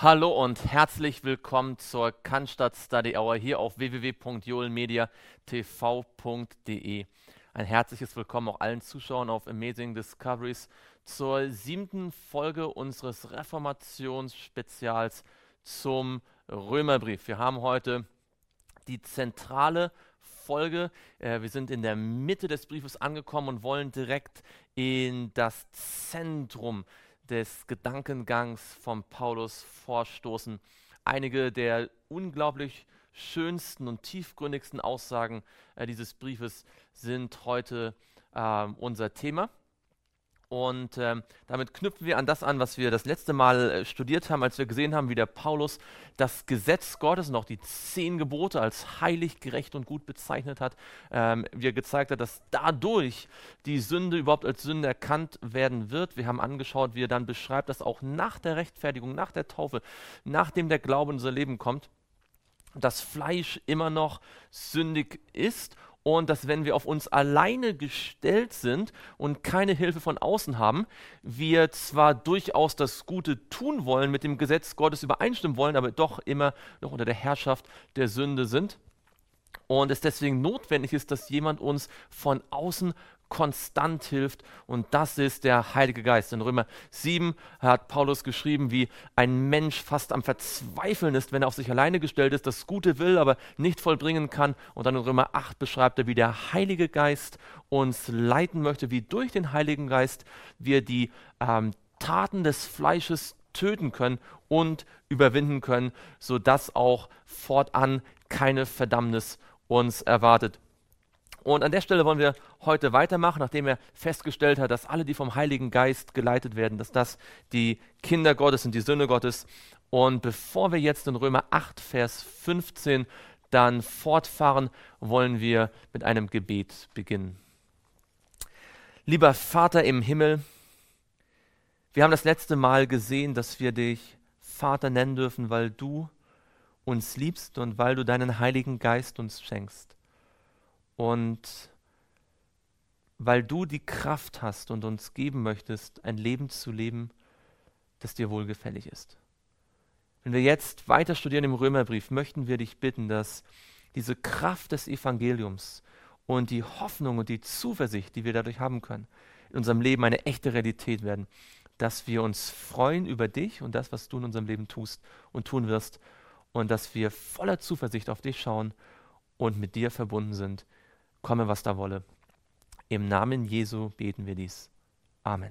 Hallo und herzlich willkommen zur Cannstatt Study Hour hier auf www.joelmediatv.de. Ein herzliches Willkommen auch allen Zuschauern auf Amazing Discoveries zur 7. Folge unseres Reformationsspezials zum Römerbrief. Wir haben heute die zentrale Folge. Wir sind in der Mitte des Briefes angekommen und wollen direkt in das Zentrum des Gedankengangs von Paulus vorstoßen. Einige der unglaublich schönsten und tiefgründigsten Aussagen dieses Briefes sind heute unser Thema. Und damit knüpfen wir an das an, was wir das letzte Mal studiert haben, als wir gesehen haben, wie der Paulus das Gesetz Gottes und auch die 10 Gebote als heilig, gerecht und gut bezeichnet hat. Wie er gezeigt hat, dass dadurch die Sünde überhaupt als Sünde erkannt werden wird. Wir haben angeschaut, wie er dann beschreibt, dass auch nach der Rechtfertigung, nach der Taufe, nachdem der Glaube in unser Leben kommt, das Fleisch immer noch sündig ist. Und dass, wenn wir auf uns alleine gestellt sind und keine Hilfe von außen haben, wir zwar durchaus das Gute tun wollen, mit dem Gesetz Gottes übereinstimmen wollen, aber doch immer noch unter der Herrschaft der Sünde sind. Und es deswegen notwendig ist, dass jemand uns von außen konstant hilft, und das ist der Heilige Geist. In Römer 7 hat Paulus geschrieben, wie ein Mensch fast am Verzweifeln ist, wenn er auf sich alleine gestellt ist, das Gute will, aber nicht vollbringen kann. Und dann in Römer 8 beschreibt er, wie der Heilige Geist uns leiten möchte, wie durch den Heiligen Geist wir die Taten des Fleisches töten können und überwinden können, sodass auch fortan keine Verdammnis uns erwartet. Und an der Stelle wollen wir heute weitermachen, nachdem er festgestellt hat, dass alle, die vom Heiligen Geist geleitet werden, dass das die Kinder Gottes sind, die Söhne Gottes. Und bevor wir jetzt in Römer 8, Vers 15 dann fortfahren, wollen wir mit einem Gebet beginnen. Lieber Vater im Himmel, wir haben das letzte Mal gesehen, dass wir dich Vater nennen dürfen, weil du uns liebst und weil du deinen Heiligen Geist uns schenkst. Und weil du die Kraft hast und uns geben möchtest, ein Leben zu leben, das dir wohlgefällig ist. Wenn wir jetzt weiter studieren im Römerbrief, möchten wir dich bitten, dass diese Kraft des Evangeliums und die Hoffnung und die Zuversicht, die wir dadurch haben können, in unserem Leben eine echte Realität werden, dass wir uns freuen über dich und das, was du in unserem Leben tust und tun wirst, und dass wir voller Zuversicht auf dich schauen und mit dir verbunden sind. Komme, was da wolle. Im Namen Jesu beten wir dies. Amen.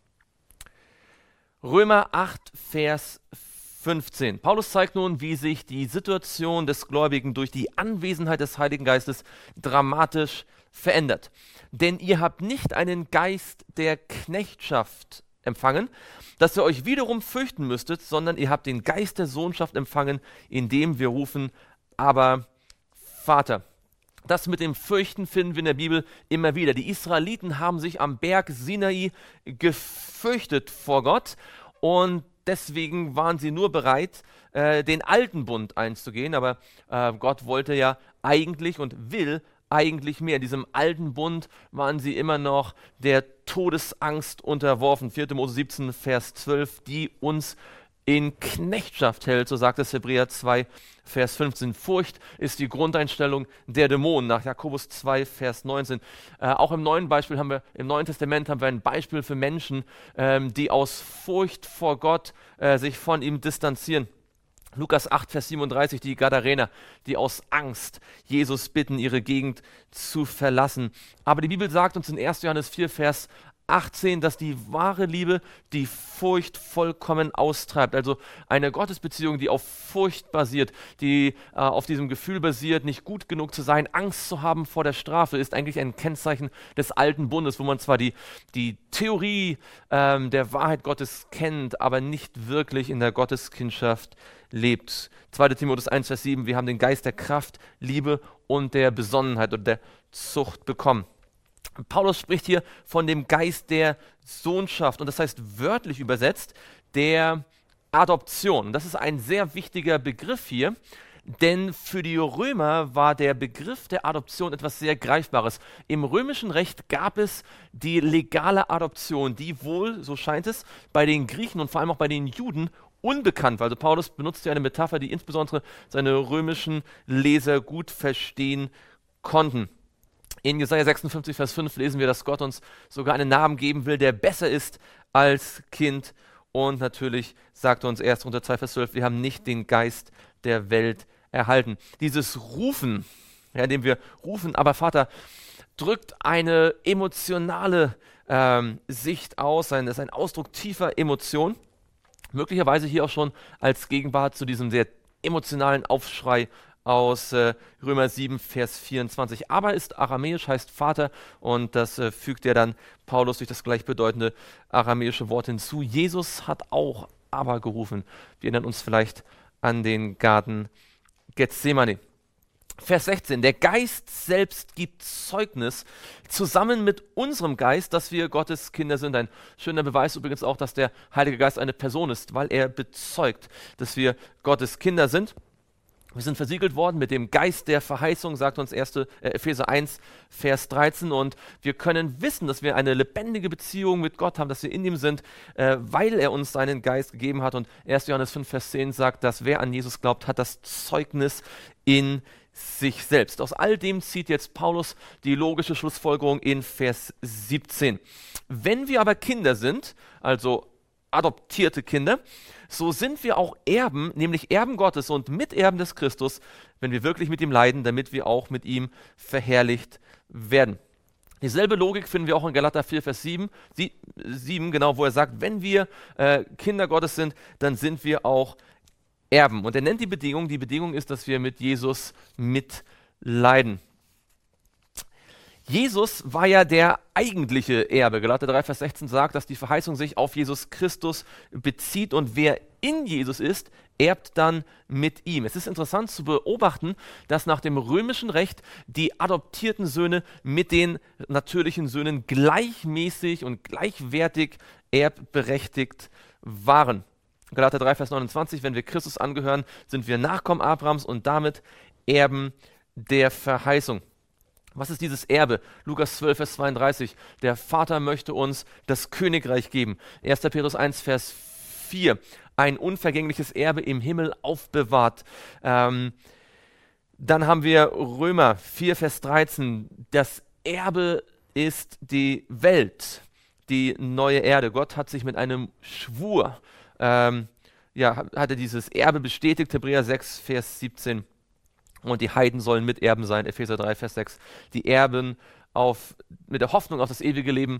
Römer 8, Vers 15. Paulus zeigt nun, wie sich die Situation des Gläubigen durch die Anwesenheit des Heiligen Geistes dramatisch verändert. Denn ihr habt nicht einen Geist der Knechtschaft empfangen, dass ihr euch wiederum fürchten müsstet, sondern ihr habt den Geist der Sohnschaft empfangen, indem wir rufen, aber Vater. Das mit dem Fürchten finden wir in der Bibel immer wieder. Die Israeliten haben sich am Berg Sinai gefürchtet vor Gott, und deswegen waren sie nur bereit, den alten Bund einzugehen. Aber Gott wollte ja eigentlich und will eigentlich mehr. In diesem alten Bund waren sie immer noch der Todesangst unterworfen. 4. Mose 17, Vers 12, die uns in Knechtschaft hält, so sagt es Hebräer 2, Vers 15. Furcht ist die Grundeinstellung der Dämonen, nach Jakobus 2, Vers 19. Auch im Neuen Testament haben wir ein Beispiel für Menschen, die aus Furcht vor Gott sich von ihm distanzieren. Lukas 8, Vers 37, die Gadarener, die aus Angst Jesus bitten, ihre Gegend zu verlassen. Aber die Bibel sagt uns in 1. Johannes 4, Vers 18, dass die wahre Liebe die Furcht vollkommen austreibt. Also eine Gottesbeziehung, die auf Furcht basiert, die auf diesem Gefühl basiert, nicht gut genug zu sein, Angst zu haben vor der Strafe, ist eigentlich ein Kennzeichen des alten Bundes, wo man zwar die Theorie der Wahrheit Gottes kennt, aber nicht wirklich in der Gotteskindschaft lebt. 2. Timotheus 1, Vers 7, wir haben den Geist der Kraft, Liebe und der Besonnenheit oder der Zucht bekommen. Paulus spricht hier von dem Geist der Sohnschaft, und das heißt wörtlich übersetzt der Adoption. Das ist ein sehr wichtiger Begriff hier, Denn für die Römer war der Begriff der Adoption etwas sehr Greifbares. Im römischen Recht gab es die legale Adoption, die wohl, so scheint es, bei den Griechen und vor allem auch bei den Juden unbekannt war. Also Paulus benutzt hier eine Metapher, die insbesondere seine römischen Leser gut verstehen konnten. In Jesaja 56, Vers 5 lesen wir, dass Gott uns sogar einen Namen geben will, der besser ist als Kind. Und natürlich sagt uns 1. Korinther 2, Vers 12, wir haben nicht den Geist der Welt erhalten. Dieses Rufen, ja, indem wir rufen, aber Vater, drückt eine emotionale Sicht aus, das ist ein Ausdruck tiefer Emotion. Möglicherweise hier auch schon als Gegenwart zu diesem sehr emotionalen Aufschrei aus Römer 7, Vers 24. Aber ist aramäisch, heißt Vater, und das fügt ja dann Paulus durch das gleichbedeutende aramäische Wort hinzu. Jesus hat auch aber gerufen. Wir erinnern uns vielleicht an den Garten Gethsemane. Vers 16, der Geist selbst gibt Zeugnis zusammen mit unserem Geist, dass wir Gottes Kinder sind. Ein schöner Beweis übrigens auch, dass der Heilige Geist eine Person ist, weil er bezeugt, dass wir Gottes Kinder sind. Wir sind versiegelt worden mit dem Geist der Verheißung, sagt uns Epheser 1, Vers 13. Und wir können wissen, dass wir eine lebendige Beziehung mit Gott haben, dass wir in ihm sind, weil er uns seinen Geist gegeben hat. Und 1. Johannes 5, Vers 10 sagt, dass wer an Jesus glaubt, hat das Zeugnis in sich selbst. Aus all dem zieht jetzt Paulus die logische Schlussfolgerung in Vers 17. Wenn wir aber Kinder sind, also adoptierte Kinder, so sind wir auch Erben, nämlich Erben Gottes und Miterben des Christus, wenn wir wirklich mit ihm leiden, damit wir auch mit ihm verherrlicht werden. Dieselbe Logik finden wir auch in Galater 4, Vers 7, genau, wo er sagt, wenn wir Kinder Gottes sind, dann sind wir auch Erben. Und er nennt die Bedingung ist, dass wir mit Jesus mitleiden. Jesus war ja der eigentliche Erbe. Galater 3, Vers 16 sagt, dass die Verheißung sich auf Jesus Christus bezieht und wer in Jesus ist, erbt dann mit ihm. Es ist interessant zu beobachten, dass nach dem römischen Recht die adoptierten Söhne mit den natürlichen Söhnen gleichmäßig und gleichwertig erbberechtigt waren. Galater 3, Vers 29, wenn wir Christus angehören, sind wir Nachkommen Abrahams und damit Erben der Verheißung. Was ist dieses Erbe? Lukas 12, Vers 32. Der Vater möchte uns das Königreich geben. 1. Petrus 1, Vers 4. Ein unvergängliches Erbe im Himmel aufbewahrt. Dann haben wir Römer 4, Vers 13. Das Erbe ist die Welt, die neue Erde. Gott hat sich mit einem Schwur, hat er dieses Erbe bestätigt. Hebräer 6, Vers 17. Und die Heiden sollen Miterben sein, Epheser 3, Vers 6. Die Erben mit der Hoffnung auf das ewige Leben.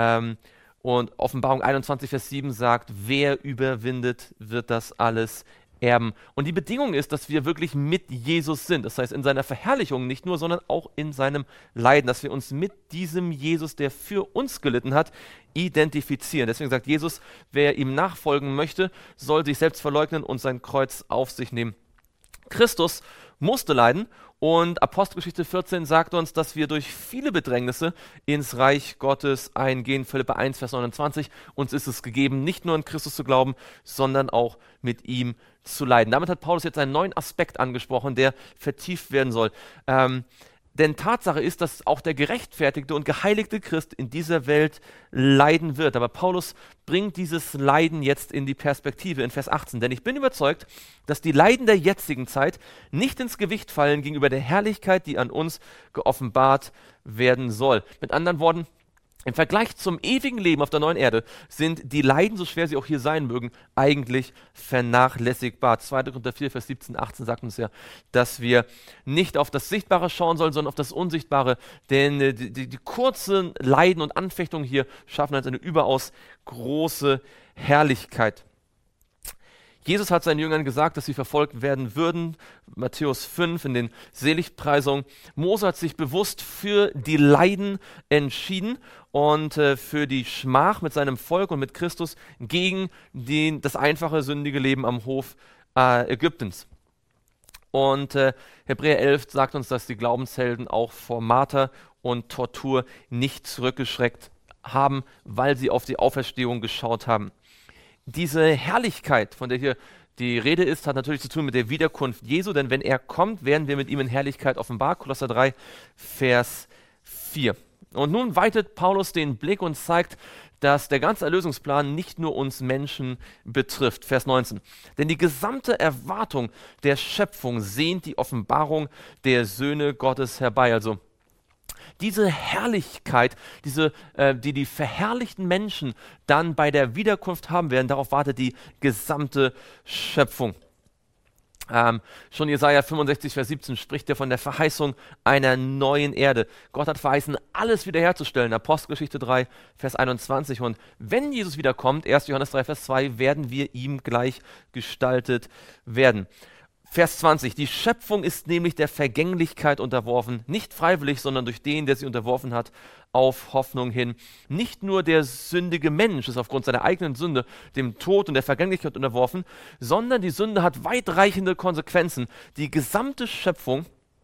Und Offenbarung 21, Vers 7 sagt, wer überwindet, wird das alles erben. Und die Bedingung ist, dass wir wirklich mit Jesus sind. Das heißt, in seiner Verherrlichung nicht nur, sondern auch in seinem Leiden. Dass wir uns mit diesem Jesus, der für uns gelitten hat, identifizieren. Deswegen sagt Jesus, wer ihm nachfolgen möchte, soll sich selbst verleugnen und sein Kreuz auf sich nehmen. Christus musste leiden und Apostelgeschichte 14 sagt uns, dass wir durch viele Bedrängnisse ins Reich Gottes eingehen. Philipper 1, Vers 29, uns ist es gegeben, nicht nur an Christus zu glauben, sondern auch mit ihm zu leiden. Damit hat Paulus jetzt einen neuen Aspekt angesprochen, der vertieft werden soll. Denn Tatsache ist, dass auch der gerechtfertigte und geheiligte Christ in dieser Welt leiden wird. Aber Paulus bringt dieses Leiden jetzt in die Perspektive in Vers 18. Denn ich bin überzeugt, dass die Leiden der jetzigen Zeit nicht ins Gewicht fallen gegenüber der Herrlichkeit, die an uns geoffenbart werden soll. Mit anderen Worten, im Vergleich zum ewigen Leben auf der neuen Erde sind die Leiden, so schwer sie auch hier sein mögen, eigentlich vernachlässigbar. 2. Korinther 4, Vers 17, 18 sagt uns ja, dass wir nicht auf das Sichtbare schauen sollen, sondern auf das Unsichtbare. Denn die kurzen Leiden und Anfechtungen hier schaffen uns eine überaus große Herrlichkeit. Jesus hat seinen Jüngern gesagt, dass sie verfolgt werden würden. Matthäus 5 in den Seligpreisungen. Mose hat sich bewusst für die Leiden entschieden und für die Schmach mit seinem Volk und mit Christus gegen das einfache, sündige Leben am Hof Ägyptens. Und Hebräer 11 sagt uns, dass die Glaubenshelden auch vor Marter und Tortur nicht zurückgeschreckt haben, weil sie auf die Auferstehung geschaut haben. Diese Herrlichkeit, von der hier die Rede ist, hat natürlich zu tun mit der Wiederkunft Jesu, denn wenn er kommt, werden wir mit ihm in Herrlichkeit offenbar. Kolosser 3, Vers 4. Und nun weitet Paulus den Blick und zeigt, dass der ganze Erlösungsplan nicht nur uns Menschen betrifft. Vers 19. Denn die gesamte Erwartung der Schöpfung sehnt die Offenbarung der Söhne Gottes herbei. Also diese Herrlichkeit, die verherrlichten Menschen dann bei der Wiederkunft haben werden, darauf wartet die gesamte Schöpfung. Schon Jesaja 65, Vers 17 spricht er von der Verheißung einer neuen Erde. Gott hat verheißen, alles wiederherzustellen. Apostelgeschichte 3, Vers 21. Und wenn Jesus wiederkommt, 1. Johannes 3, Vers 2, werden wir ihm gleich gestaltet werden. Vers 20. Die Schöpfung ist nämlich der Vergänglichkeit unterworfen, nicht freiwillig, sondern durch den, der sie unterworfen hat, auf Hoffnung hin. Nicht nur der sündige Mensch ist aufgrund seiner eigenen Sünde dem Tod und der Vergänglichkeit unterworfen, sondern die Sünde hat weitreichende Konsequenzen. Die gesamte Schöpfung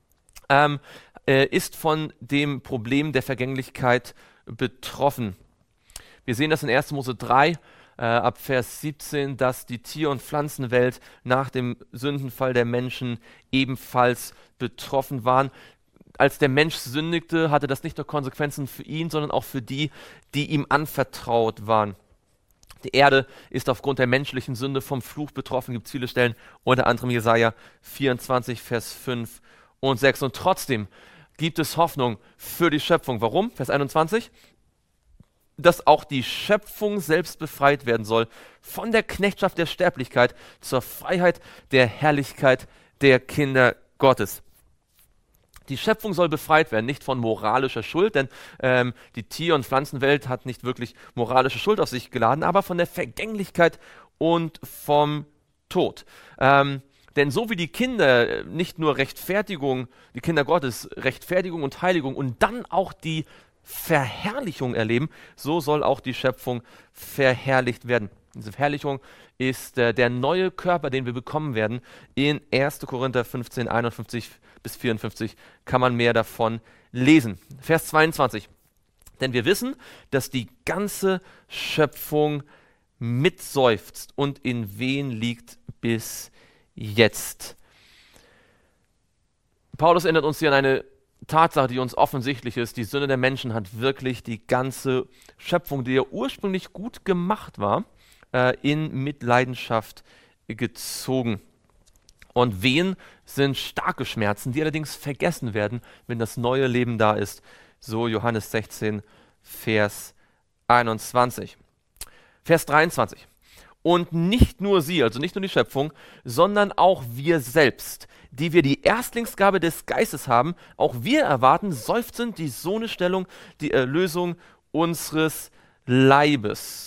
ist von dem Problem der Vergänglichkeit betroffen. Wir sehen das in 1. Mose 3, ab Vers 17, dass die Tier- und Pflanzenwelt nach dem Sündenfall der Menschen ebenfalls betroffen waren. Als der Mensch sündigte, hatte das nicht nur Konsequenzen für ihn, sondern auch für die, die ihm anvertraut waren. Die Erde ist aufgrund der menschlichen Sünde vom Fluch betroffen, gibt es viele Stellen, unter anderem Jesaja 24, Vers 5 und 6. Und trotzdem gibt es Hoffnung für die Schöpfung. Warum? Vers 21. Dass auch die Schöpfung selbst befreit werden soll von der Knechtschaft der Sterblichkeit zur Freiheit der Herrlichkeit der Kinder Gottes. Die Schöpfung soll befreit werden, nicht von moralischer Schuld, denn die Tier- und Pflanzenwelt hat nicht wirklich moralische Schuld auf sich geladen, aber von der Vergänglichkeit und vom Tod. Denn so wie die Kinder nicht nur Rechtfertigung, die Kinder Gottes, Rechtfertigung und Heiligung und dann auch die Verherrlichung erleben, so soll auch die Schöpfung verherrlicht werden. Diese Verherrlichung ist der neue Körper, den wir bekommen werden. In 1. Korinther 15, 51 bis 54 kann man mehr davon lesen. Vers 22. Denn wir wissen, dass die ganze Schöpfung mitseufzt und in Wehen liegt bis jetzt. Paulus erinnert uns hier an eine Tatsache, die uns offensichtlich ist. Die Sünde der Menschen hat wirklich die ganze Schöpfung, die ja ursprünglich gut gemacht war, in Mitleidenschaft gezogen. Und Wehen sind starke Schmerzen, die allerdings vergessen werden, wenn das neue Leben da ist. So Johannes 16, Vers 21. Vers 23. Und nicht nur sie, also nicht nur die Schöpfung, sondern auch wir selbst, die wir die Erstlingsgabe des Geistes haben, auch wir erwarten seufzend die Sohnestellung, die Erlösung unseres Leibes.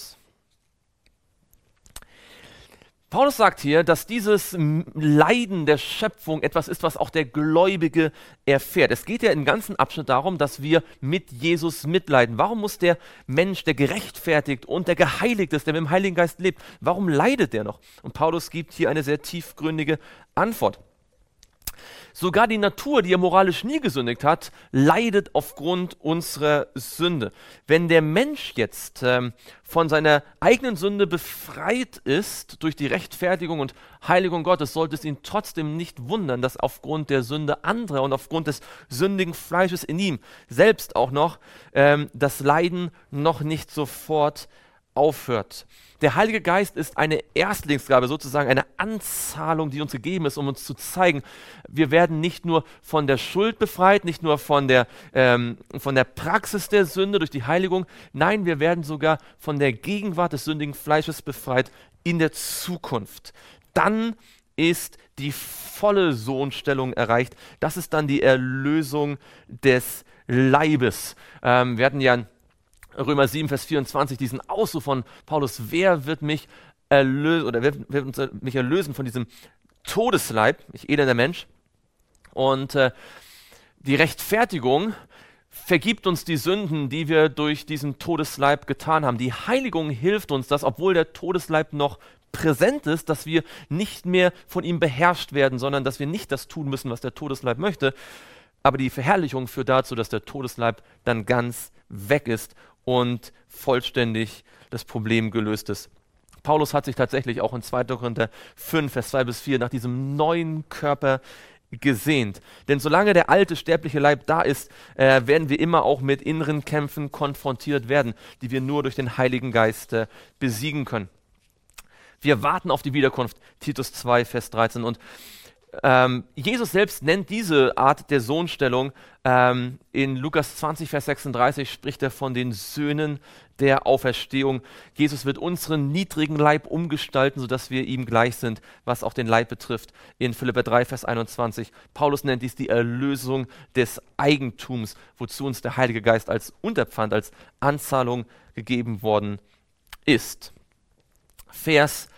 Paulus sagt hier, dass dieses Leiden der Schöpfung etwas ist, was auch der Gläubige erfährt. Es geht ja im ganzen Abschnitt darum, dass wir mit Jesus mitleiden. Warum muss der Mensch, der gerechtfertigt und der geheiligt ist, der mit dem Heiligen Geist lebt, warum leidet der noch? Und Paulus gibt hier eine sehr tiefgründige Antwort. Sogar die Natur, die ja moralisch nie gesündigt hat, leidet aufgrund unserer Sünde. Wenn der Mensch jetzt von seiner eigenen Sünde befreit ist durch die Rechtfertigung und Heiligung Gottes, sollte es ihn trotzdem nicht wundern, dass aufgrund der Sünde anderer und aufgrund des sündigen Fleisches in ihm selbst auch noch das Leiden noch nicht sofort aufhört. Der Heilige Geist ist eine Erstlingsgabe, sozusagen eine Anzahlung, die uns gegeben ist, um uns zu zeigen, wir werden nicht nur von der Schuld befreit, nicht nur von der Praxis der Sünde durch die Heiligung, nein, wir werden sogar von der Gegenwart des sündigen Fleisches befreit in der Zukunft. Dann ist die volle Sohnstellung erreicht. Das ist dann die Erlösung des Leibes. Wir hatten ja Römer 7, Vers 24, diesen Ausruf von Paulus, wer wird mich erlösen oder wird mich erlösen von diesem Todesleib, ich elender Mensch. Und die Rechtfertigung vergibt uns die Sünden, die wir durch diesen Todesleib getan haben. Die Heiligung hilft uns, dass obwohl der Todesleib noch präsent ist, dass wir nicht mehr von ihm beherrscht werden, sondern dass wir nicht das tun müssen, was der Todesleib möchte. Aber die Verherrlichung führt dazu, dass der Todesleib dann ganz weg ist und vollständig das Problem gelöst ist. Paulus hat sich tatsächlich auch in 2. Korinther 5, Vers 2-4 nach diesem neuen Körper gesehnt. Denn solange der alte sterbliche Leib da ist, werden wir immer auch mit inneren Kämpfen konfrontiert werden, die wir nur durch den Heiligen Geist besiegen können. Wir warten auf die Wiederkunft, Titus 2, Vers 13. Und Jesus selbst nennt diese Art der Sohnstellung, in Lukas 20, Vers 36 spricht er von den Söhnen der Auferstehung. Jesus wird unseren niedrigen Leib umgestalten, sodass wir ihm gleich sind, was auch den Leib betrifft. In Philipper 3, Vers 21. Paulus nennt dies die Erlösung des Eigentums, wozu uns der Heilige Geist als Unterpfand, als Anzahlung gegeben worden ist. Vers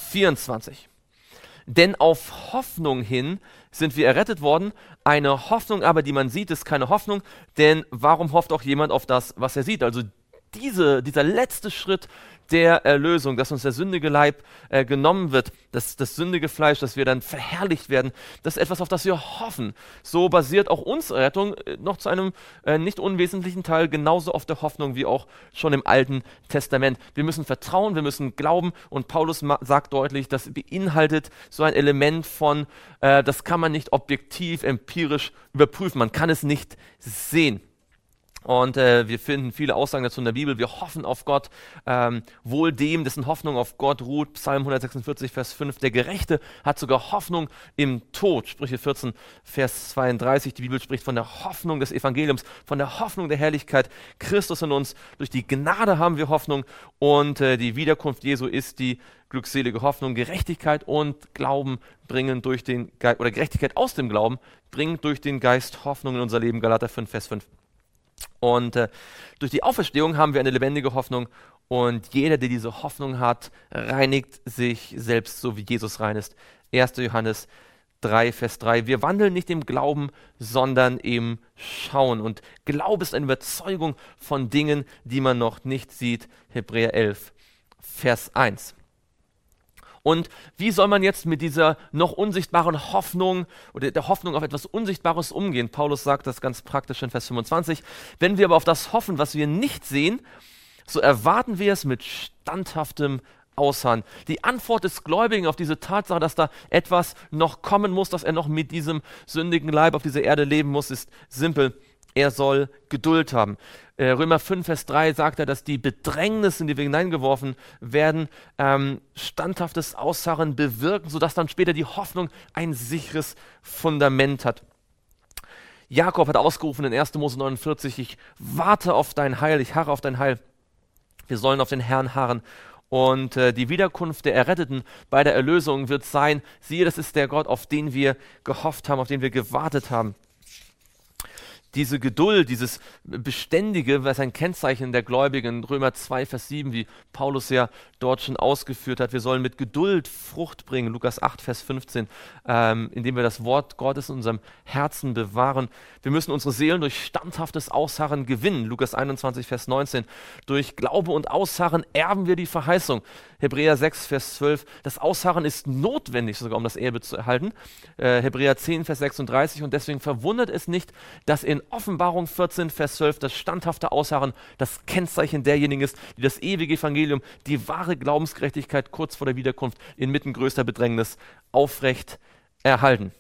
24. Denn auf Hoffnung hin sind wir errettet worden. Eine Hoffnung aber, die man sieht, ist keine Hoffnung. Denn warum hofft auch jemand auf das, was er sieht? Also dieser letzte Schritt der Erlösung, dass uns der sündige Leib genommen wird, das sündige Fleisch, dass wir dann verherrlicht werden, das ist etwas, auf das wir hoffen. So basiert auch unsere Rettung noch zu einem nicht unwesentlichen Teil genauso auf der Hoffnung wie auch schon im Alten Testament. Wir müssen vertrauen, wir müssen glauben und Paulus sagt deutlich, das beinhaltet so ein Element von, das kann man nicht objektiv, empirisch überprüfen, man kann es nicht sehen. Und wir finden viele Aussagen dazu in der Bibel. Wir hoffen auf Gott, wohl dem, dessen Hoffnung auf Gott ruht. Psalm 146, Vers 5. Der Gerechte hat sogar Hoffnung im Tod. Sprüche 14, Vers 32. Die Bibel spricht von der Hoffnung des Evangeliums, von der Hoffnung der Herrlichkeit Christus in uns. Durch die Gnade haben wir Hoffnung und die Wiederkunft Jesu ist die glückselige Hoffnung. Gerechtigkeit und Glauben bringen durch den Geist, oder Gerechtigkeit aus dem Glauben bringt durch den Geist Hoffnung in unser Leben. Galater 5, Vers 5. Und durch die Auferstehung haben wir eine lebendige Hoffnung und jeder, der diese Hoffnung hat, reinigt sich selbst, so wie Jesus rein ist. 1. Johannes 3, Vers 3. Wir wandeln nicht im Glauben, sondern im Schauen. Und Glaube ist eine Überzeugung von Dingen, die man noch nicht sieht. Hebräer 11, Vers 1. Und wie soll man jetzt mit dieser noch unsichtbaren Hoffnung oder der Hoffnung auf etwas Unsichtbares umgehen? Paulus sagt das ganz praktisch in Vers 25. Wenn wir aber auf das hoffen, was wir nicht sehen, so erwarten wir es mit standhaftem Ausharren. Die Antwort des Gläubigen auf diese Tatsache, dass da etwas noch kommen muss, dass er noch mit diesem sündigen Leib auf dieser Erde leben muss, ist simpel. Er soll Geduld haben. Römer 5, Vers 3 sagt er, dass die Bedrängnisse, in die wir hineingeworfen werden, standhaftes Ausharren bewirken, sodass dann später die Hoffnung ein sicheres Fundament hat. Jakob hat ausgerufen in 1. Mose 49, ich warte auf dein Heil, ich harre auf dein Heil. Wir sollen auf den Herrn harren. Und die Wiederkunft der Erretteten bei der Erlösung wird sein, siehe, das ist der Gott, auf den wir gehofft haben, auf den wir gewartet haben. Diese Geduld, dieses Beständige, was ein Kennzeichen der Gläubigen, Römer 2, Vers 7, wie Paulus ja dort schon ausgeführt hat, wir sollen mit Geduld Frucht bringen, Lukas 8, Vers 15, indem wir das Wort Gottes in unserem Herzen bewahren. Wir müssen unsere Seelen durch standhaftes Ausharren gewinnen, Lukas 21, Vers 19. Durch Glaube und Ausharren erben wir die Verheißung, Hebräer 6, Vers 12. Das Ausharren ist notwendig, sogar um das Erbe zu erhalten, Hebräer 10, Vers 36. Und deswegen verwundert es nicht, dass in Offenbarung 14, Vers 12 das standhafte Ausharren das Kennzeichen derjenigen ist, die das ewige Evangelium, die wahre Glaubensgerechtigkeit kurz vor der Wiederkunft inmitten größter Bedrängnis aufrecht erhalten.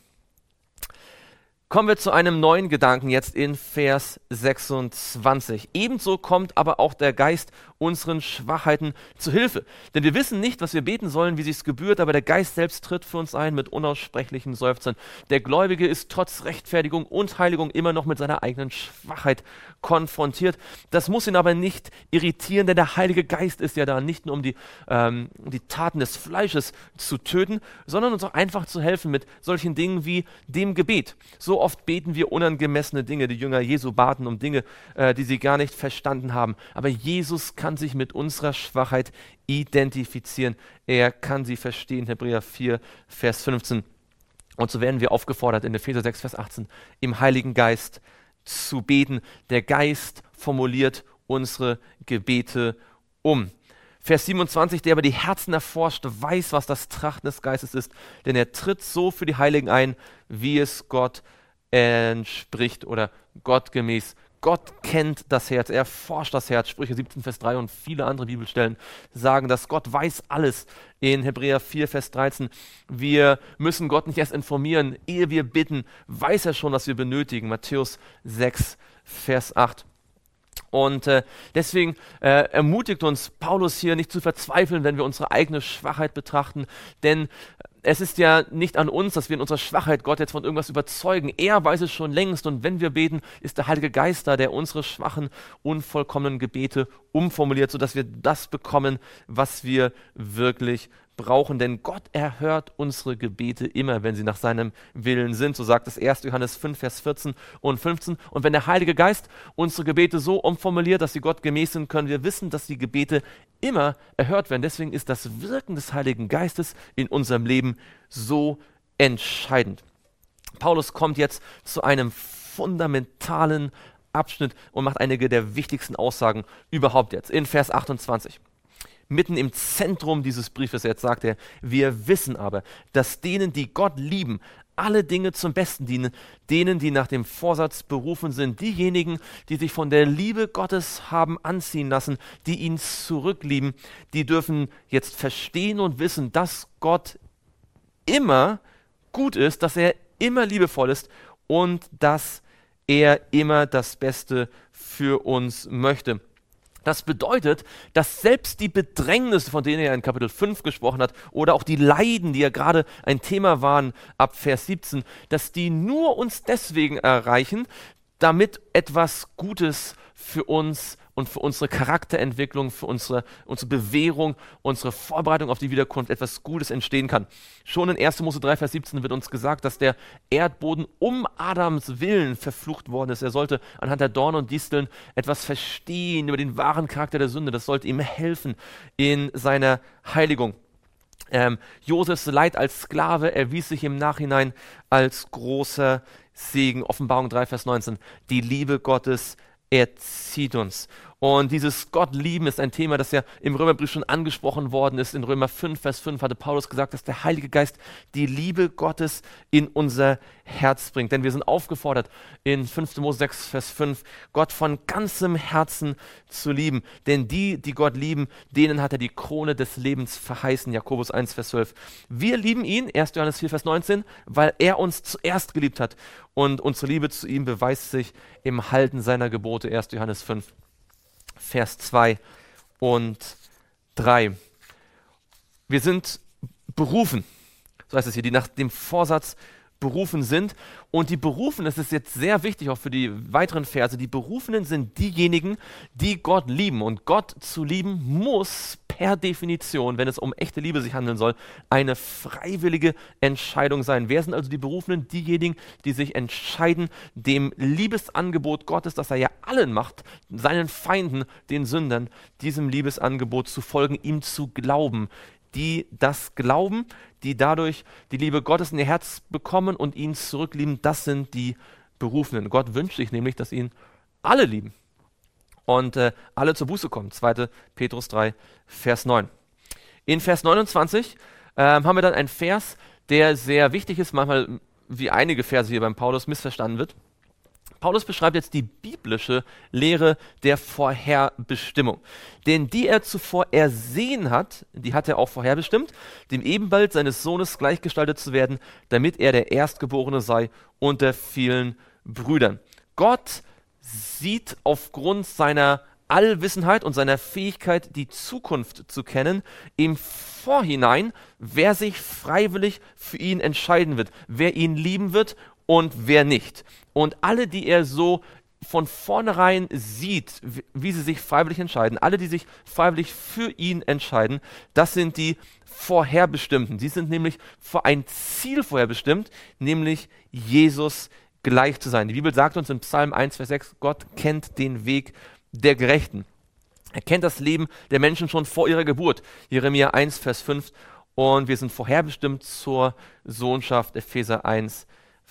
Kommen wir zu einem neuen Gedanken jetzt in Vers 26. Ebenso kommt aber auch der Geist unseren Schwachheiten zu Hilfe. Denn wir wissen nicht, was wir beten sollen, wie sich's gebührt, aber der Geist selbst tritt für uns ein mit unaussprechlichen Seufzern. Der Gläubige ist trotz Rechtfertigung und Heiligung immer noch mit seiner eigenen Schwachheit konfrontiert. Das muss ihn aber nicht irritieren, denn der Heilige Geist ist ja da nicht nur, um die Taten des Fleisches zu töten, sondern uns auch einfach zu helfen mit solchen Dingen wie dem Gebet. So oft beten wir unangemessene Dinge. Die Jünger Jesu baten um Dinge, die sie gar nicht verstanden haben. Aber Jesus kann sich mit unserer Schwachheit identifizieren. Er kann sie verstehen. Hebräer 4, Vers 15. Und so werden wir aufgefordert in Epheser 6, Vers 18, im Heiligen Geist zu beten. Der Geist formuliert unsere Gebete um. Vers 27, der aber die Herzen erforscht, weiß, was das Trachten des Geistes ist, denn er tritt so für die Heiligen ein, wie es Gott entspricht oder gottgemäß Gott kennt das Herz, er forscht das Herz. Sprüche 17, Vers 3 und viele andere Bibelstellen sagen, dass Gott weiß alles. In Hebräer 4, Vers 13, wir müssen Gott nicht erst informieren, ehe wir bitten, weiß er schon, was wir benötigen. Matthäus 6, Vers 8. Und deswegen ermutigt uns Paulus hier nicht zu verzweifeln, wenn wir unsere eigene Schwachheit betrachten, denn es ist ja nicht an uns, dass wir in unserer Schwachheit Gott jetzt von irgendwas überzeugen. Er weiß es schon längst und wenn wir beten, ist der Heilige Geist da, der unsere schwachen, unvollkommenen Gebete umformuliert, sodass wir das bekommen, was wir wirklich brauchen. Denn Gott erhört unsere Gebete immer, wenn sie nach seinem Willen sind. So sagt es 1. Johannes 5, Vers 14 und 15. Und wenn der Heilige Geist unsere Gebete so umformuliert, dass sie Gott gemäß sind, können wir wissen, dass die Gebete immer erhört werden. Deswegen ist das Wirken des Heiligen Geistes in unserem Leben so entscheidend. Paulus kommt jetzt zu einem fundamentalen Abschnitt und macht einige der wichtigsten Aussagen überhaupt jetzt. In Vers 28. Mitten im Zentrum dieses Briefes jetzt sagt er, wir wissen aber, dass denen, die Gott lieben, alle Dinge zum Besten dienen, denen, die nach dem Vorsatz berufen sind, diejenigen, die sich von der Liebe Gottes haben anziehen lassen, die ihn zurücklieben, die dürfen jetzt verstehen und wissen, dass Gott immer gut ist, dass er immer liebevoll ist und dass er immer das Beste für uns möchte. Das bedeutet, dass selbst die Bedrängnisse, von denen er in Kapitel 5 gesprochen hat, oder auch die Leiden, die ja gerade ein Thema waren ab Vers 17, dass die nur uns deswegen erreichen, damit etwas Gutes für uns und für unsere Charakterentwicklung, für unsere Bewährung, unsere Vorbereitung auf die Wiederkunft etwas Gutes entstehen kann. Schon in 1. Mose 3, Vers 17 wird uns gesagt, dass der Erdboden um Adams Willen verflucht worden ist. Er sollte anhand der Dornen und Disteln etwas verstehen über den wahren Charakter der Sünde. Das sollte ihm helfen in seiner Heiligung. Josefs Leid als Sklave erwies sich im Nachhinein als großer Segen. Offenbarung 3, Vers 19. Die Liebe Gottes erzieht uns. Und dieses Gott-Lieben ist ein Thema, das ja im Römerbrief schon angesprochen worden ist. In Römer 5, Vers 5 hatte Paulus gesagt, dass der Heilige Geist die Liebe Gottes in unser Herz bringt. Denn wir sind aufgefordert, in 5. Mose 6, Vers 5, Gott von ganzem Herzen zu lieben. Denn die, die Gott lieben, denen hat er die Krone des Lebens verheißen. Jakobus 1, Vers 12. Wir lieben ihn, 1. Johannes 4, Vers 19, weil er uns zuerst geliebt hat. Und unsere Liebe zu ihm beweist sich im Halten seiner Gebote, 1. Johannes 5. Vers 2 und 3. Wir sind berufen, so heißt es hier, die nach dem Vorsatz berufen sind. Und die Berufenen, das ist jetzt sehr wichtig auch für die weiteren Verse, die Berufenen sind diejenigen, die Gott lieben. Und Gott zu lieben muss per Definition, wenn es um echte Liebe sich handeln soll, eine freiwillige Entscheidung sein. Wer sind also die Berufenen? Diejenigen, die sich entscheiden, dem Liebesangebot Gottes, das er ja allen macht, seinen Feinden, den Sündern, diesem Liebesangebot zu folgen, ihm zu glauben. Die das glauben, die dadurch die Liebe Gottes in ihr Herz bekommen und ihn zurücklieben, das sind die Berufenen. Gott wünscht sich nämlich, dass ihn alle lieben und alle zur Buße kommen. 2. Petrus 3, Vers 9. In Vers 29 haben wir dann einen Vers, der sehr wichtig ist, manchmal wie einige Verse hier beim Paulus missverstanden wird. Paulus beschreibt jetzt die biblische Lehre der Vorherbestimmung. Denn die er zuvor ersehen hat, die hat er auch vorherbestimmt, dem Ebenbild seines Sohnes gleichgestaltet zu werden, damit er der Erstgeborene sei unter vielen Brüdern. Gott sieht aufgrund seiner Allwissenheit und seiner Fähigkeit, die Zukunft zu kennen, im Vorhinein, wer sich freiwillig für ihn entscheiden wird, wer ihn lieben wird und wer nicht. Und alle, die er so von vornherein sieht, wie sie sich freiwillig entscheiden, alle, die sich freiwillig für ihn entscheiden, das sind die Vorherbestimmten. Sie sind nämlich für ein Ziel vorherbestimmt, nämlich Jesus gleich zu sein. Die Bibel sagt uns in Psalm 1, Vers 6, Gott kennt den Weg der Gerechten. Er kennt das Leben der Menschen schon vor ihrer Geburt. Jeremia 1, Vers 5. Und wir sind vorherbestimmt zur Sohnschaft. Epheser 1,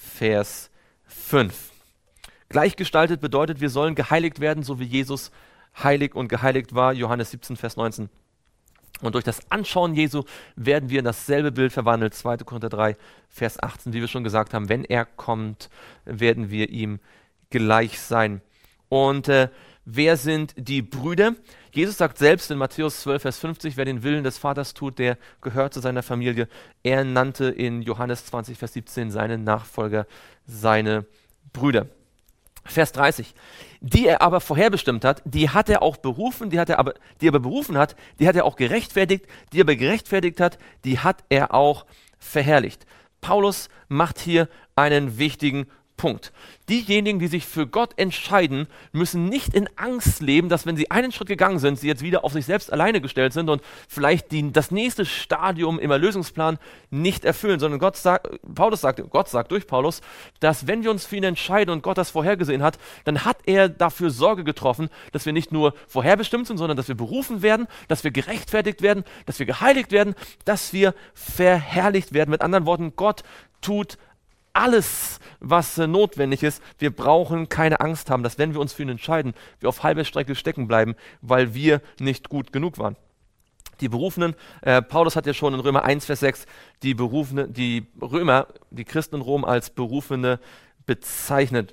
Vers 5. Gleichgestaltet bedeutet, wir sollen geheiligt werden, so wie Jesus heilig und geheiligt war. Johannes 17, Vers 19. Und durch das Anschauen Jesu werden wir in dasselbe Bild verwandelt. 2. Korinther 3, Vers 18, wie wir schon gesagt haben. Wenn er kommt, werden wir ihm gleich sein. Und wer sind die Brüder? Jesus sagt selbst in Matthäus 12, Vers 50, wer den Willen des Vaters tut, der gehört zu seiner Familie. Er nannte in Johannes 20, Vers 17 seine Nachfolger, seine Brüder. Vers 30. Die er aber vorherbestimmt hat, die hat er auch berufen, die er aber berufen hat, die hat er auch gerechtfertigt, die er aber gerechtfertigt hat, die hat er auch verherrlicht. Paulus macht hier einen wichtigen Punkt. Diejenigen, die sich für Gott entscheiden, müssen nicht in Angst leben, dass wenn sie einen Schritt gegangen sind, sie jetzt wieder auf sich selbst alleine gestellt sind und vielleicht das nächste Stadium im Erlösungsplan nicht erfüllen, sondern Gott sagt durch Paulus, dass wenn wir uns für ihn entscheiden und Gott das vorhergesehen hat, dann hat er dafür Sorge getroffen, dass wir nicht nur vorherbestimmt sind, sondern dass wir berufen werden, dass wir gerechtfertigt werden, dass wir geheiligt werden, dass wir verherrlicht werden. Mit anderen Worten, Gott tut alles, was notwendig ist. Wir brauchen keine Angst haben, dass wenn wir uns für ihn entscheiden, wir auf halber Strecke stecken bleiben, weil wir nicht gut genug waren. Die Berufenen, Paulus hat ja schon in Römer 1, Vers 6 die Christen in Rom als Berufene bezeichnet.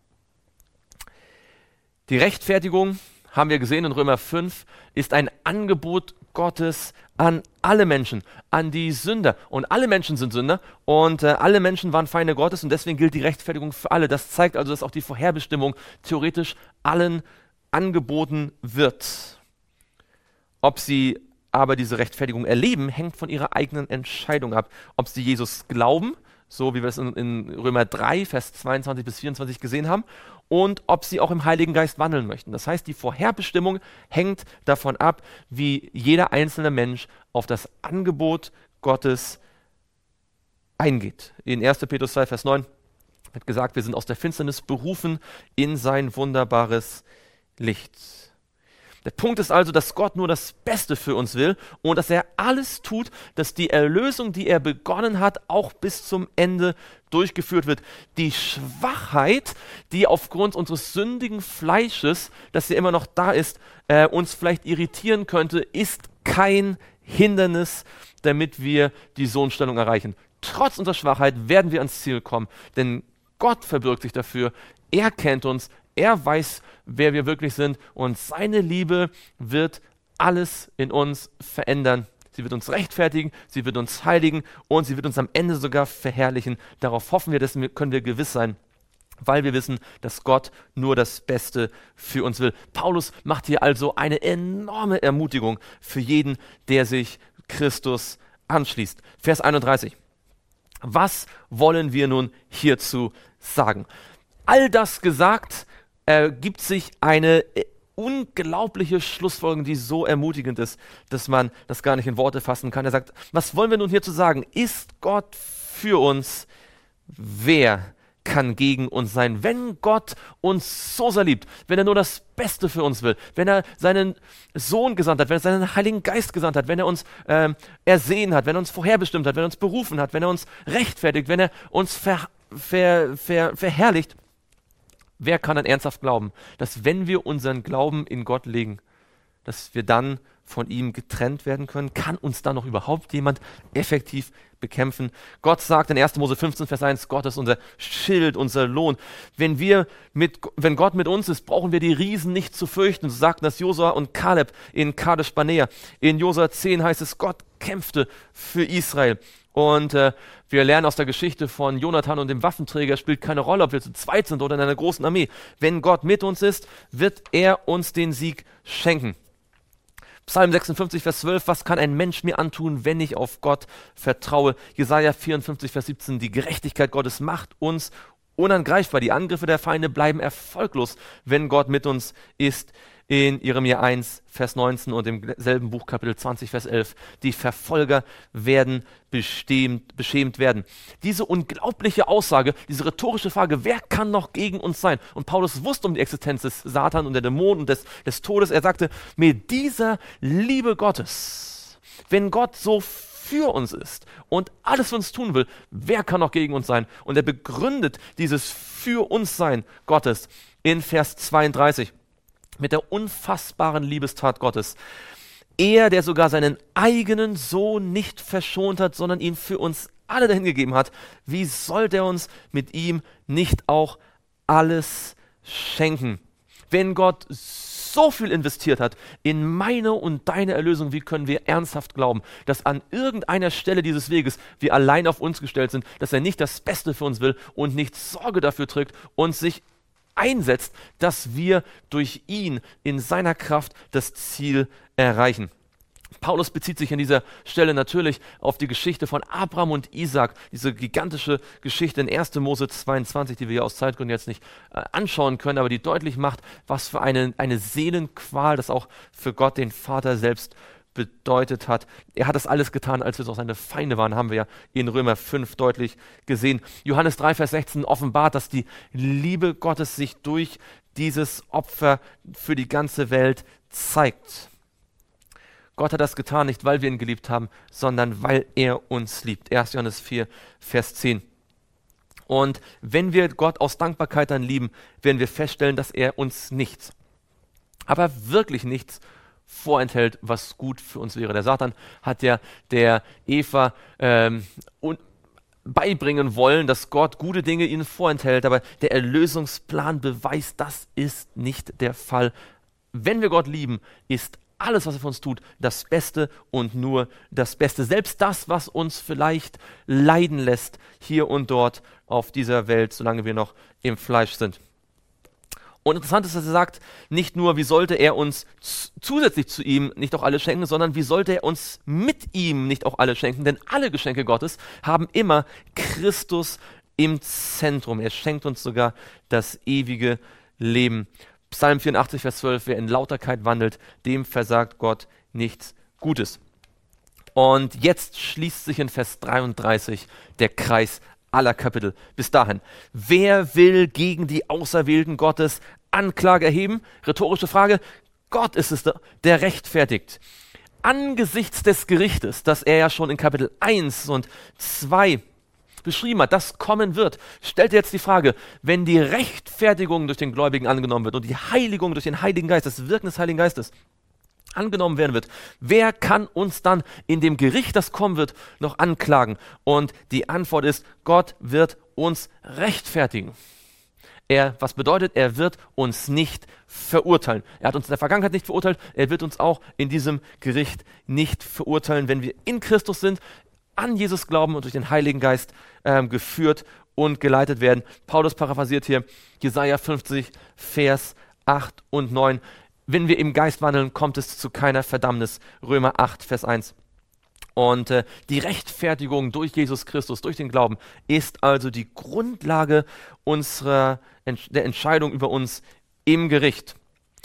Die Rechtfertigung, haben wir gesehen in Römer 5, ist ein Angebot Gottes an alle Menschen, an die Sünder. Und alle Menschen sind Sünder und alle Menschen waren Feinde Gottes und deswegen gilt die Rechtfertigung für alle. Das zeigt also, dass auch die Vorherbestimmung theoretisch allen angeboten wird. Ob sie aber diese Rechtfertigung erleben, hängt von ihrer eigenen Entscheidung ab. Ob sie Jesus glauben, so wie wir es in Römer 3, Vers 22 bis 24 gesehen haben, und ob sie auch im Heiligen Geist wandeln möchten. Das heißt, die Vorherbestimmung hängt davon ab, wie jeder einzelne Mensch auf das Angebot Gottes eingeht. In 1. Petrus 2, Vers 9 wird gesagt, wir sind aus der Finsternis berufen in sein wunderbares Licht. Der Punkt ist also, dass Gott nur das Beste für uns will und dass er alles tut, dass die Erlösung, die er begonnen hat, auch bis zum Ende durchgeführt wird. Die Schwachheit, die aufgrund unseres sündigen Fleisches, das ja immer noch da ist, uns vielleicht irritieren könnte, ist kein Hindernis, damit wir die Sohnstellung erreichen. Trotz unserer Schwachheit werden wir ans Ziel kommen, denn Gott verbirgt sich dafür. Er kennt uns, er weiß, wer wir wirklich sind und seine Liebe wird alles in uns verändern. Sie wird uns rechtfertigen, sie wird uns heiligen und sie wird uns am Ende sogar verherrlichen. Darauf hoffen wir, dessen können wir gewiss sein, weil wir wissen, dass Gott nur das Beste für uns will. Paulus macht hier also eine enorme Ermutigung für jeden, der sich Christus anschließt. Vers 31. Was wollen wir nun hierzu sagen? All das gesagt, ergibt sich eine unglaubliche Schlussfolgerung, die so ermutigend ist, dass man das gar nicht in Worte fassen kann. Er sagt, was wollen wir nun hierzu sagen? Ist Gott für uns? Wer kann gegen uns sein? Wenn Gott uns so sehr liebt, wenn er nur das Beste für uns will, wenn er seinen Sohn gesandt hat, wenn er seinen Heiligen Geist gesandt hat, wenn er uns ersehen hat, wenn er uns vorherbestimmt hat, wenn er uns berufen hat, wenn er uns rechtfertigt, wenn er uns verherrlicht, wer kann dann ernsthaft glauben, dass wenn wir unseren Glauben in Gott legen, dass wir dann von ihm getrennt werden können? Kann uns dann noch überhaupt jemand effektiv bekämpfen? Gott sagt in 1. Mose 15, Vers 1, Gott ist unser Schild, unser Lohn. Wenn Gott mit uns ist, brauchen wir die Riesen nicht zu fürchten. So sagten das Josua und Kaleb in Kadesh Barnea. In Josua 10 heißt es, Gott kämpfte für Israel. Und wir lernen aus der Geschichte von Jonathan und dem Waffenträger, spielt keine Rolle, ob wir zu zweit sind oder in einer großen Armee. Wenn Gott mit uns ist, wird er uns den Sieg schenken. Psalm 56, Vers 12, was kann ein Mensch mir antun, wenn ich auf Gott vertraue? Jesaja 54, Vers 17, die Gerechtigkeit Gottes macht uns unangreifbar. Die Angriffe der Feinde bleiben erfolglos, wenn Gott mit uns ist. In Jeremia 1, Vers 19 und im selben Buch, Kapitel 20, Vers 11. Die Verfolger werden beschämt werden. Diese unglaubliche Aussage, diese rhetorische Frage, wer kann noch gegen uns sein? Und Paulus wusste um die Existenz des Satan und der Dämonen und des Todes. Er sagte, mit dieser Liebe Gottes, wenn Gott so für uns ist und alles für uns tun will, wer kann noch gegen uns sein? Und er begründet dieses Für uns Sein Gottes in Vers 32. Mit der unfassbaren Liebestat Gottes. Er, der sogar seinen eigenen Sohn nicht verschont hat, sondern ihn für uns alle dahingegeben hat, wie sollte er uns mit ihm nicht auch alles schenken? Wenn Gott so viel investiert hat in meine und deine Erlösung, wie können wir ernsthaft glauben, dass an irgendeiner Stelle dieses Weges wir allein auf uns gestellt sind, dass er nicht das Beste für uns will und nicht Sorge dafür trägt und sich einsetzt, dass wir durch ihn in seiner Kraft das Ziel erreichen. Paulus bezieht sich an dieser Stelle natürlich auf die Geschichte von Abraham und Isaac, diese gigantische Geschichte in 1. Mose 22, die wir aus Zeitgründen jetzt nicht anschauen können, aber die deutlich macht, was für eine Seelenqual das auch für Gott, den Vater selbst, bedeutet hat. Er hat das alles getan, als wir noch seine Feinde waren, haben wir ja in Römer 5 deutlich gesehen. Johannes 3, Vers 16 offenbart, dass die Liebe Gottes sich durch dieses Opfer für die ganze Welt zeigt. Gott hat das getan, nicht weil wir ihn geliebt haben, sondern weil er uns liebt. 1. Johannes 4, Vers 10. Und wenn wir Gott aus Dankbarkeit dann lieben, werden wir feststellen, dass er uns nichts, aber wirklich nichts vorenthält, was gut für uns wäre. Der Satan hat ja der Eva beibringen wollen, dass Gott gute Dinge ihnen vorenthält, aber der Erlösungsplan beweist, das ist nicht der Fall. Wenn wir Gott lieben, ist alles, was er für uns tut, das Beste und nur das Beste. Selbst das, was uns vielleicht leiden lässt, hier und dort auf dieser Welt, solange wir noch im Fleisch sind. Und interessant ist, dass er sagt, nicht nur, wie sollte er uns zusätzlich zu ihm nicht auch alles schenken, sondern wie sollte er uns mit ihm nicht auch alles schenken, denn alle Geschenke Gottes haben immer Christus im Zentrum. Er schenkt uns sogar das ewige Leben. Psalm 84, Vers 12, wer in Lauterkeit wandelt, dem versagt Gott nichts Gutes. Und jetzt schließt sich in Vers 33 der Kreis aller Kapitel. Bis dahin. Wer will gegen die Auserwählten Gottes Anklage erheben? Rhetorische Frage. Gott ist es, der rechtfertigt. Angesichts des Gerichtes, das er ja schon in Kapitel 1 und 2 beschrieben hat, das kommen wird, stellt er jetzt die Frage, wenn die Rechtfertigung durch den Gläubigen angenommen wird und die Heiligung durch den Heiligen Geist, das Wirken des Heiligen Geistes angenommen werden wird, wer kann uns dann in dem Gericht, das kommen wird, noch anklagen? Und die Antwort ist, Gott wird uns rechtfertigen. Was bedeutet, er wird uns nicht verurteilen. Er hat uns in der Vergangenheit nicht verurteilt, er wird uns auch in diesem Gericht nicht verurteilen, wenn wir in Christus sind, an Jesus glauben und durch den Heiligen Geist geführt und geleitet werden. Paulus paraphrasiert hier Jesaja 50, Vers 8 und 9. Wenn wir im Geist wandeln, kommt es zu keiner Verdammnis. Römer 8, Vers 1. Und die Rechtfertigung durch Jesus Christus, durch den Glauben, ist also die Grundlage der Entscheidung über uns im Gericht.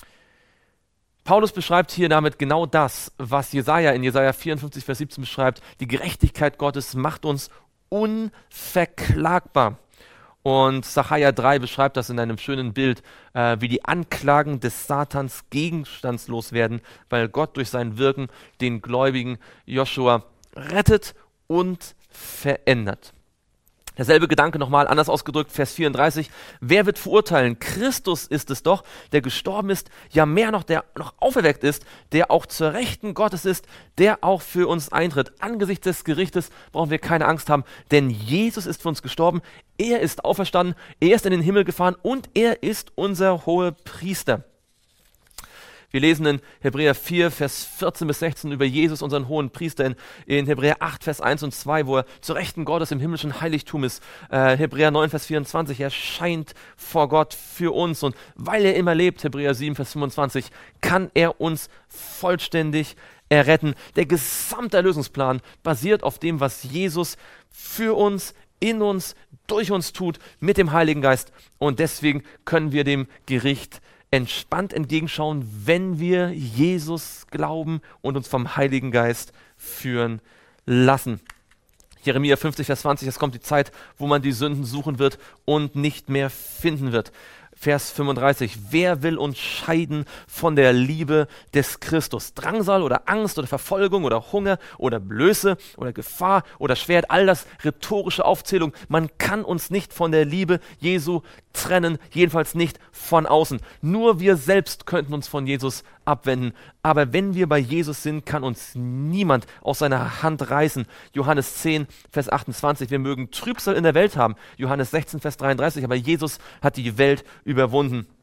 Paulus beschreibt hier damit genau das, was Jesaja in Jesaja 54, Vers 17 beschreibt. Die Gerechtigkeit Gottes macht uns unverklagbar. Und Sacharja 3 beschreibt das in einem schönen Bild, wie die Anklagen des Satans gegenstandslos werden, weil Gott durch sein Wirken den gläubigen Joshua rettet und verändert. Derselbe Gedanke nochmal anders ausgedrückt, Vers 34. Wer wird verurteilen? Christus ist es doch, der gestorben ist, ja mehr noch, der noch auferweckt ist, der auch zur Rechten Gottes ist, der auch für uns eintritt. Angesichts des Gerichtes brauchen wir keine Angst haben, denn Jesus ist für uns gestorben, er ist auferstanden, er ist in den Himmel gefahren und er ist unser Hohepriester. Wir lesen in Hebräer 4, Vers 14 bis 16 über Jesus, unseren hohen Priester, in Hebräer 8, Vers 1 und 2, wo er zur Rechten Gottes im himmlischen Heiligtum ist. Hebräer 9, Vers 24, er scheint vor Gott für uns und weil er immer lebt, Hebräer 7, Vers 25, kann er uns vollständig erretten. Der gesamte Erlösungsplan basiert auf dem, was Jesus für uns, in uns, durch uns tut, mit dem Heiligen Geist. Und deswegen können wir dem Gericht entspannt entgegenschauen, wenn wir Jesus glauben und uns vom Heiligen Geist führen lassen. Jeremia 50, Vers 20, es kommt die Zeit, wo man die Sünden suchen wird und nicht mehr finden wird. Vers 35, wer will uns scheiden von der Liebe des Christus? Drangsal oder Angst oder Verfolgung oder Hunger oder Blöße oder Gefahr oder Schwert, all das rhetorische Aufzählung. Man kann uns nicht von der Liebe Jesu trennen, jedenfalls nicht von außen. Nur wir selbst könnten uns von Jesus abwenden. Aber wenn wir bei Jesus sind, kann uns niemand aus seiner Hand reißen. Johannes 10, Vers 28, wir mögen Trübsal in der Welt haben. Johannes 16, Vers 33, aber Jesus hat die Welt überwunden.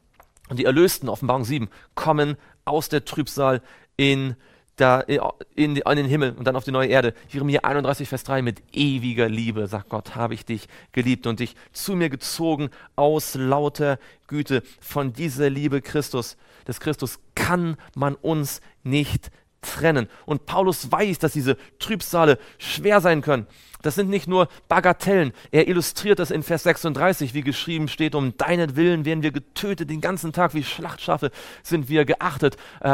Und die Erlösten, Offenbarung 7, kommen aus der Trübsal in den Himmel und dann auf die neue Erde. Jeremia 31, Vers 3, mit ewiger Liebe, sagt Gott, habe ich dich geliebt und dich zu mir gezogen aus lauter Güte. Von dieser Liebe des Christus kann man uns nicht trennen. Und Paulus weiß, dass diese Trübsale schwer sein können. Das sind nicht nur Bagatellen. Er illustriert das in Vers 36, wie geschrieben steht, um deinetwillen werden wir getötet den ganzen Tag, wie Schlachtschafe sind wir geachtet.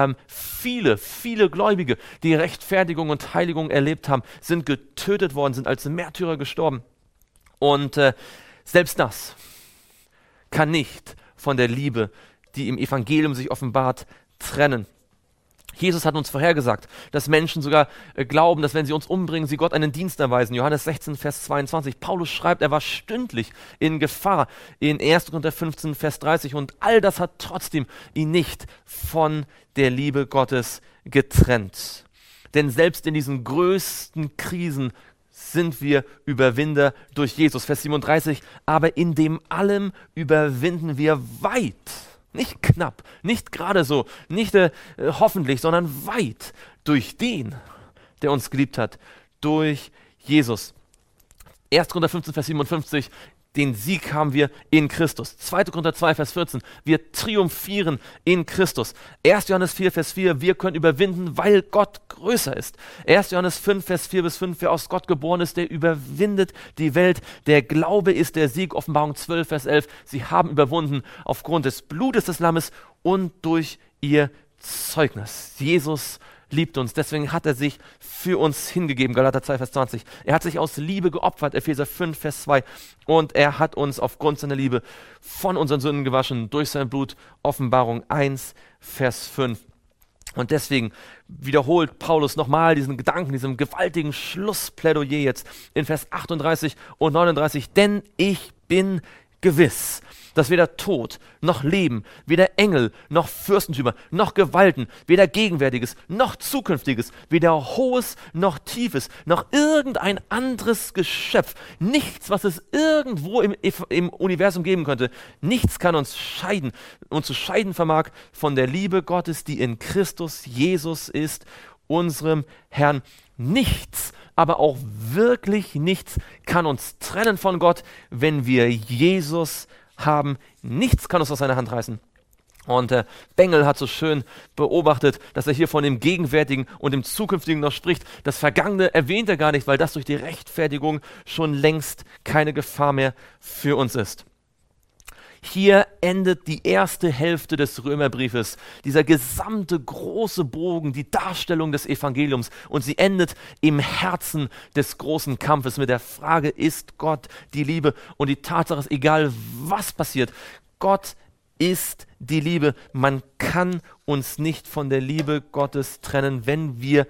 Viele Gläubige, die Rechtfertigung und Heiligung erlebt haben, sind getötet worden, sind als Märtyrer gestorben. Und selbst das kann nicht von der Liebe, die im Evangelium sich offenbart, trennen. Jesus hat uns vorhergesagt, dass Menschen sogar glauben, dass wenn sie uns umbringen, sie Gott einen Dienst erweisen. Johannes 16, Vers 22. Paulus schreibt, er war stündlich in Gefahr in 1. Korinther 15, Vers 30. Und all das hat trotzdem ihn nicht von der Liebe Gottes getrennt. Denn selbst in diesen größten Krisen sind wir Überwinder durch Jesus. Vers 37. Aber in dem allem überwinden wir weit. Nicht knapp, nicht gerade so, nicht hoffentlich, sondern weit durch den, der uns geliebt hat, durch Jesus. 1. Korinther 15, Vers 57, den Sieg haben wir in Christus. 2. Korinther 2, Vers 14, wir triumphieren in Christus. 1. Johannes 4, Vers 4, wir können überwinden, weil Gott größer ist. 1. Johannes 5, Vers 4 bis 5, wer aus Gott geboren ist, der überwindet die Welt. Der Glaube ist der Sieg. Offenbarung 12, Vers 11, sie haben überwunden aufgrund des Blutes des Lammes und durch ihr Zeugnis. Jesus liebt uns, deswegen hat er sich für uns hingegeben, Galater 2, Vers 20. Er hat sich aus Liebe geopfert, Epheser 5, Vers 2. Und er hat uns aufgrund seiner Liebe von unseren Sünden gewaschen, durch sein Blut, Offenbarung 1, Vers 5. Und deswegen wiederholt Paulus nochmal diesen Gedanken, diesem gewaltigen Schlussplädoyer jetzt in Vers 38 und 39. Denn ich bin gewiss, dass weder Tod noch Leben, weder Engel noch Fürstentümer noch Gewalten, weder Gegenwärtiges noch Zukünftiges, weder Hohes noch Tiefes, noch irgendein anderes Geschöpf, nichts, was es irgendwo im Universum geben könnte, nichts kann uns scheiden und zu scheiden vermag von der Liebe Gottes, die in Christus Jesus ist, unserem Herrn. Nichts, aber auch wirklich nichts kann uns trennen von Gott, wenn wir Jesus haben. Nichts kann uns aus seiner Hand reißen. Und Bengel hat so schön beobachtet, dass er hier von dem Gegenwärtigen und dem Zukünftigen noch spricht. Das Vergangene erwähnt er gar nicht, weil das durch die Rechtfertigung schon längst keine Gefahr mehr für uns ist. Hier endet die erste Hälfte des Römerbriefes, dieser gesamte große Bogen, die Darstellung des Evangeliums, und sie endet im Herzen des großen Kampfes mit der Frage, ist Gott die Liebe? Und die Tatsache ist, egal was passiert, Gott ist die Liebe. Man kann uns nicht von der Liebe Gottes trennen, wenn wir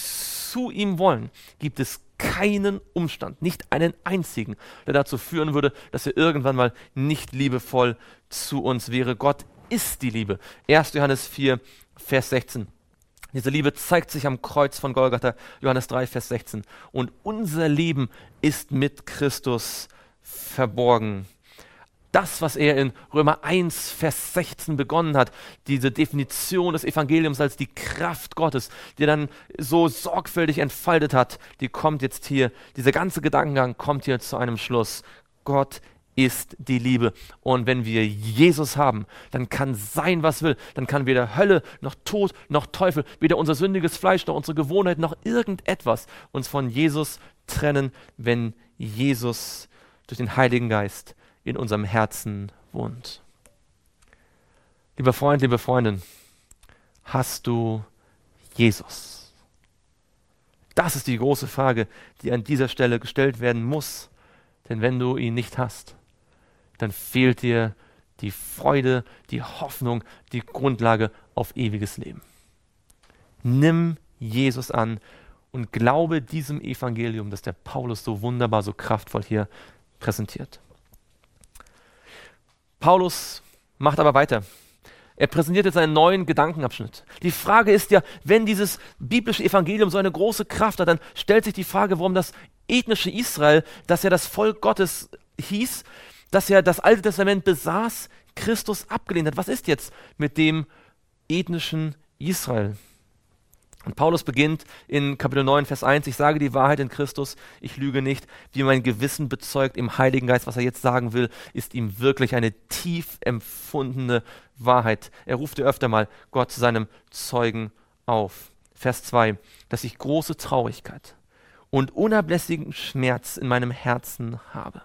zu ihm wollen. Gibt es keinen Umstand, nicht einen einzigen, der dazu führen würde, dass er irgendwann mal nicht liebevoll zu uns wäre. Gott ist die Liebe. 1. Johannes 4, Vers 16. Diese Liebe zeigt sich am Kreuz von Golgatha, Johannes 3, Vers 16. Und unser Leben ist mit Christus verborgen. Das, was er in Römer 1, Vers 16 begonnen hat, diese Definition des Evangeliums als die Kraft Gottes, die er dann so sorgfältig entfaltet hat, die kommt jetzt hier, dieser ganze Gedankengang kommt hier zu einem Schluss. Gott ist die Liebe. Und wenn wir Jesus haben, dann kann sein, was will. Dann kann weder Hölle, noch Tod, noch Teufel, weder unser sündiges Fleisch, noch unsere Gewohnheit, noch irgendetwas uns von Jesus trennen, wenn Jesus durch den Heiligen Geist in unserem Herzen wohnt. Lieber Freund, liebe Freundin, hast du Jesus? Das ist die große Frage, die an dieser Stelle gestellt werden muss. Denn wenn du ihn nicht hast, dann fehlt dir die Freude, die Hoffnung, die Grundlage auf ewiges Leben. Nimm Jesus an und glaube diesem Evangelium, das der Paulus so wunderbar, so kraftvoll hier präsentiert. Paulus macht aber weiter. Er präsentiert jetzt einen neuen Gedankenabschnitt. Die Frage ist ja, wenn dieses biblische Evangelium so eine große Kraft hat, dann stellt sich die Frage, warum das ethnische Israel, das ja das Volk Gottes hieß, das ja das Alte Testament besaß, Christus abgelehnt hat. Was ist jetzt mit dem ethnischen Israel? Und Paulus beginnt in Kapitel 9, Vers 1, ich sage die Wahrheit in Christus, ich lüge nicht, wie mein Gewissen bezeugt im Heiligen Geist. Was er jetzt sagen will, ist ihm wirklich eine tief empfundene Wahrheit. Er ruft ja öfter mal Gott zu seinem Zeugen auf. Vers 2, dass ich große Traurigkeit und unablässigen Schmerz in meinem Herzen habe.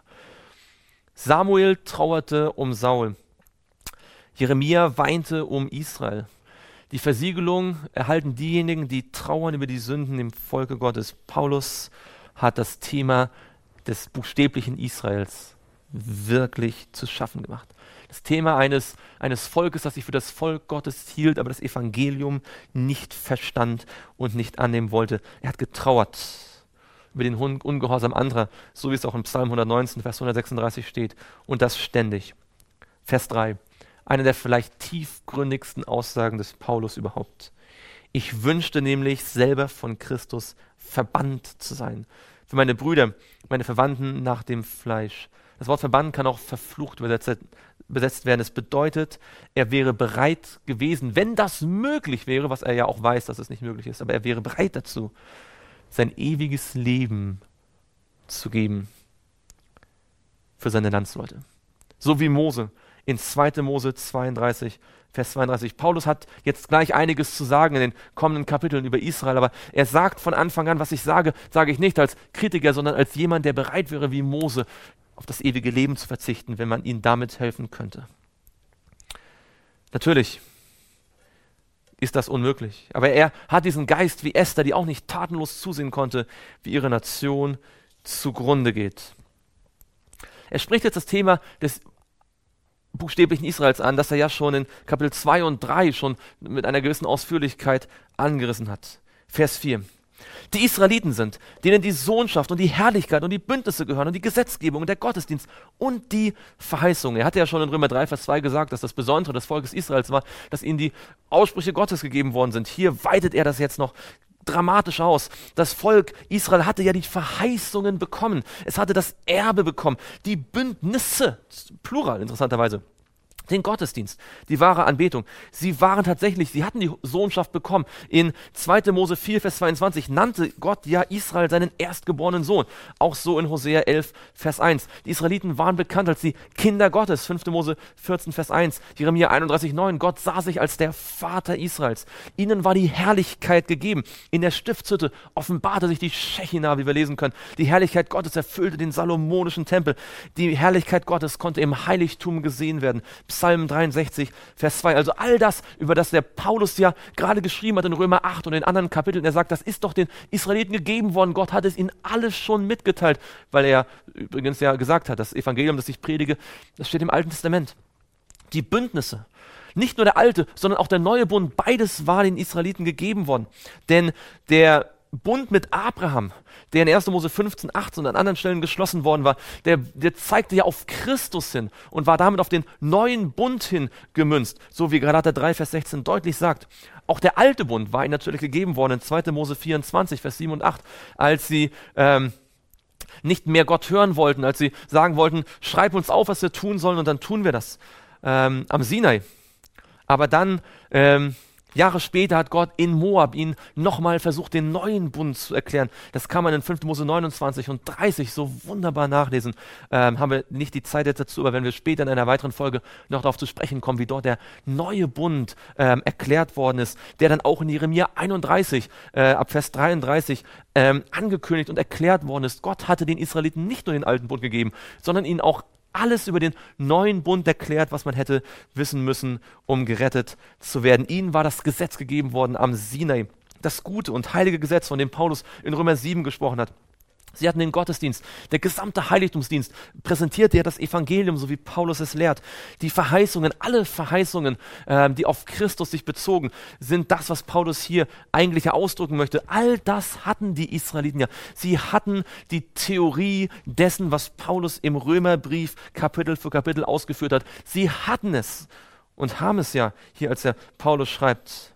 Samuel trauerte um Saul. Jeremia weinte um Israel. Die Versiegelung erhalten diejenigen, die trauern über die Sünden im Volke Gottes. Paulus hat das Thema des buchstäblichen Israels wirklich zu schaffen gemacht. Das Thema eines Volkes, das sich für das Volk Gottes hielt, aber das Evangelium nicht verstand und nicht annehmen wollte. Er hat getrauert über den Ungehorsam anderer, so wie es auch in Psalm 119, Vers 136 steht. Und das ständig. Vers 3. Eine der vielleicht tiefgründigsten Aussagen des Paulus überhaupt. Ich wünschte nämlich, selber von Christus verbannt zu sein. Für meine Brüder, meine Verwandten nach dem Fleisch. Das Wort verbannt kann auch verflucht besetzt werden. Es bedeutet, er wäre bereit gewesen, wenn das möglich wäre, was er ja auch weiß, dass es nicht möglich ist, aber er wäre bereit dazu, sein ewiges Leben zu geben für seine Landsleute. So wie Mose. In 2. Mose 32, Vers 32. Paulus hat jetzt gleich einiges zu sagen in den kommenden Kapiteln über Israel, aber er sagt von Anfang an, was ich sage, sage ich nicht als Kritiker, sondern als jemand, der bereit wäre, wie Mose, auf das ewige Leben zu verzichten, wenn man ihm damit helfen könnte. Natürlich ist das unmöglich, aber er hat diesen Geist wie Esther, die auch nicht tatenlos zusehen konnte, wie ihre Nation zugrunde geht. Er spricht jetzt das Thema des buchstäblichen Israels an, das er ja schon in Kapitel 2 und 3 schon mit einer gewissen Ausführlichkeit angerissen hat. Vers 4. Die Israeliten sind, denen die Sohnschaft und die Herrlichkeit und die Bündnisse gehören und die Gesetzgebung und der Gottesdienst und die Verheißung. Er hatte ja schon in Römer 3, Vers 2 gesagt, dass das Besondere des Volkes Israels war, dass ihnen die Aussprüche Gottes gegeben worden sind. Hier weitet er das jetzt noch dramatisch aus. Das Volk Israel hatte ja die Verheißungen bekommen. Es hatte das Erbe bekommen. Die Bündnisse, Plural interessanterweise, den Gottesdienst, die wahre Anbetung. Sie hatten die Sohnschaft bekommen. In 2. Mose 4, Vers 22 nannte Gott ja Israel seinen erstgeborenen Sohn. Auch so in Hosea 11, Vers 1. Die Israeliten waren bekannt als die Kinder Gottes. 5. Mose 14, Vers 1. Jeremia 31, 9. Gott sah sich als der Vater Israels. Ihnen war die Herrlichkeit gegeben. In der Stiftshütte offenbarte sich die Schechina, wie wir lesen können. Die Herrlichkeit Gottes erfüllte den salomonischen Tempel. Die Herrlichkeit Gottes konnte im Heiligtum gesehen werden. Psalm 63, Vers 2. Also all das, über das der Paulus ja gerade geschrieben hat in Römer 8 und in anderen Kapiteln. Er sagt, das ist doch den Israeliten gegeben worden. Gott hat es ihnen alles schon mitgeteilt, weil er übrigens ja gesagt hat, das Evangelium, das ich predige, das steht im Alten Testament. Die Bündnisse, nicht nur der alte, sondern auch der neue Bund, beides war den Israeliten gegeben worden. Denn der Bund mit Abraham, der in 1. Mose 15, 18 und an anderen Stellen geschlossen worden war, der zeigte ja auf Christus hin und war damit auf den neuen Bund hin gemünzt, so wie Galater 3, Vers 16 deutlich sagt. Auch der alte Bund war ihnen natürlich gegeben worden in 2. Mose 24, Vers 7 und 8, als sie nicht mehr Gott hören wollten, als sie sagen wollten, schreib uns auf, was wir tun sollen und dann tun wir das am Sinai. Aber dann Jahre später hat Gott in Moab ihnen nochmal versucht, den neuen Bund zu erklären. Das kann man in 5. Mose 29 und 30 so wunderbar nachlesen. Haben wir nicht die Zeit jetzt dazu, aber wenn wir später in einer weiteren Folge noch darauf zu sprechen kommen, wie dort der neue Bund erklärt worden ist, der dann auch in Jeremia 31 ab Vers 33 angekündigt und erklärt worden ist. Gott hatte den Israeliten nicht nur den alten Bund gegeben, sondern ihnen auch alles über den neuen Bund erklärt, was man hätte wissen müssen, um gerettet zu werden. Ihnen war das Gesetz gegeben worden am Sinai, das gute und heilige Gesetz, von dem Paulus in Römer 7 gesprochen hat. Sie hatten den Gottesdienst, der gesamte Heiligtumsdienst präsentierte ja das Evangelium, so wie Paulus es lehrt. Die Verheißungen, alle Verheißungen, die auf Christus sich bezogen, sind das, was Paulus hier eigentlich ausdrücken möchte. All das hatten die Israeliten ja. Sie hatten die Theorie dessen, was Paulus im Römerbrief Kapitel für Kapitel ausgeführt hat. Sie hatten es und haben es ja hier, als der Paulus schreibt.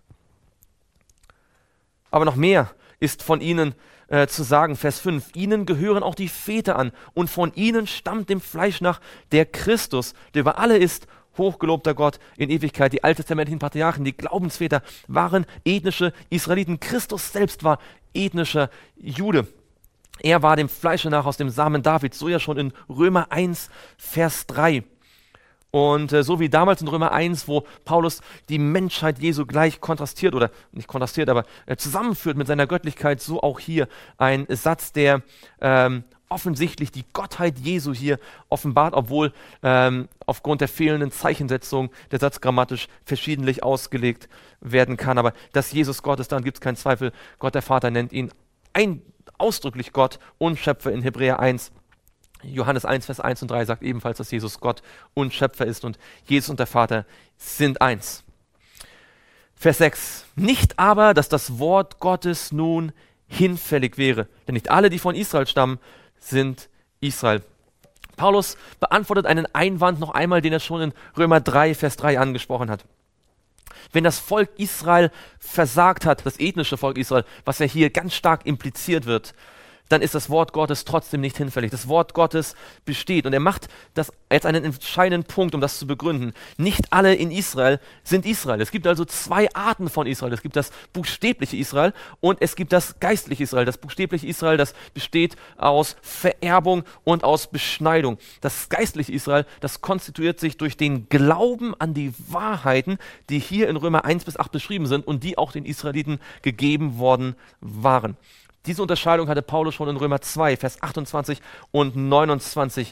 Aber noch mehr ist von ihnen zu sagen, Vers 5, ihnen gehören auch die Väter an und von ihnen stammt dem Fleisch nach der Christus, der über alle ist, hochgelobter Gott in Ewigkeit. Die alttestamentlichen Patriarchen, die Glaubensväter waren ethnische Israeliten. Christus selbst war ethnischer Jude. Er war dem Fleische nach aus dem Samen Davids, so ja schon in Römer 1, Vers 3. Und so wie damals in Römer 1, wo Paulus die Menschheit Jesu gleich kontrastiert, oder nicht kontrastiert, aber zusammenführt mit seiner Göttlichkeit, so auch hier ein Satz, der offensichtlich die Gottheit Jesu hier offenbart, obwohl aufgrund der fehlenden Zeichensetzung der Satz grammatisch verschiedentlich ausgelegt werden kann. Aber dass Jesus Gott ist, daran gibt es keinen Zweifel. Gott der Vater nennt ihn ausdrücklich Gott und Schöpfer in Hebräer 1. Johannes 1, Vers 1 und 3 sagt ebenfalls, dass Jesus Gott und Schöpfer ist und Jesus und der Vater sind eins. Vers 6. Nicht aber, dass das Wort Gottes nun hinfällig wäre, denn nicht alle, die von Israel stammen, sind Israel. Paulus beantwortet einen Einwand noch einmal, den er schon in Römer 3, Vers 3 angesprochen hat. Wenn das Volk Israel versagt hat, das ethnische Volk Israel, was ja hier ganz stark impliziert wird, dann ist das Wort Gottes trotzdem nicht hinfällig. Das Wort Gottes besteht. Und er macht das jetzt einen entscheidenden Punkt, um das zu begründen. Nicht alle in Israel sind Israel. Es gibt also zwei Arten von Israel. Es gibt das buchstäbliche Israel und es gibt das geistliche Israel. Das buchstäbliche Israel, das besteht aus Vererbung und aus Beschneidung. Das geistliche Israel, das konstituiert sich durch den Glauben an die Wahrheiten, die hier in Römer 1 bis 8 beschrieben sind und die auch den Israeliten gegeben worden waren. Diese Unterscheidung hatte Paulus schon in Römer 2, Vers 28 und 29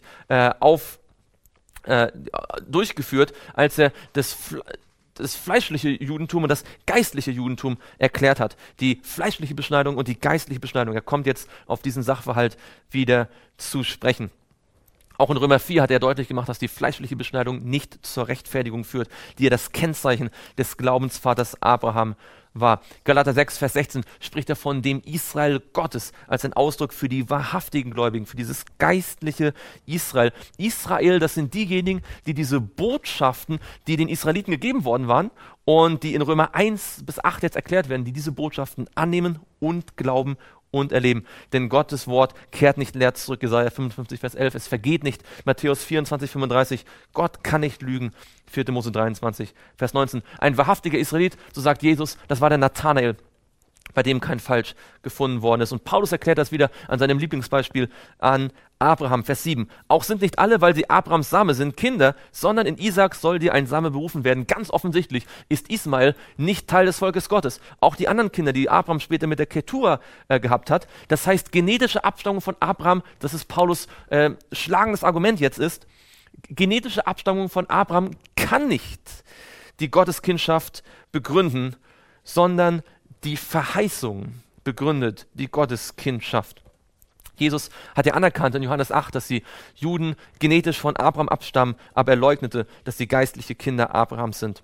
durchgeführt, als er das fleischliche Judentum und das geistliche Judentum erklärt hat. Die fleischliche Beschneidung und die geistliche Beschneidung. Er kommt jetzt auf diesen Sachverhalt wieder zu sprechen. Auch in Römer 4 hat er deutlich gemacht, dass die fleischliche Beschneidung nicht zur Rechtfertigung führt, die ja das Kennzeichen des Glaubensvaters Abraham war. Galater 6, Vers 16 spricht er von dem Israel Gottes als ein Ausdruck für die wahrhaftigen Gläubigen, für dieses geistliche Israel. Israel, das sind diejenigen, die diese Botschaften, die den Israeliten gegeben worden waren und die in Römer 1 bis 8 jetzt erklärt werden, die diese Botschaften annehmen und glauben und erleben. Denn Gottes Wort kehrt nicht leer zurück, Jesaja 55, Vers 11. Es vergeht nicht, Matthäus 24, 35. Gott kann nicht lügen, 4. Mose 23, Vers 19. Ein wahrhaftiger Israelit, so sagt Jesus, das war der Nathanael, bei dem kein Falsch gefunden worden ist. Und Paulus erklärt das wieder an seinem Lieblingsbeispiel an Abraham, Vers 7. Auch sind nicht alle, weil sie Abrahams Same sind, Kinder, sondern in Isaak soll dir ein Same berufen werden. Ganz offensichtlich ist Ismael nicht Teil des Volkes Gottes. Auch die anderen Kinder, die Abraham später mit der Ketura gehabt hat, das heißt genetische Abstammung von Abraham, das ist Paulus schlagendes Argument jetzt ist, genetische Abstammung von Abraham kann nicht die Gotteskindschaft begründen, sondern die Verheißung begründet die Gotteskindschaft. Jesus hat ja anerkannt in Johannes 8, dass die Juden genetisch von Abraham abstammen, aber er leugnete, dass sie geistliche Kinder Abrahams sind.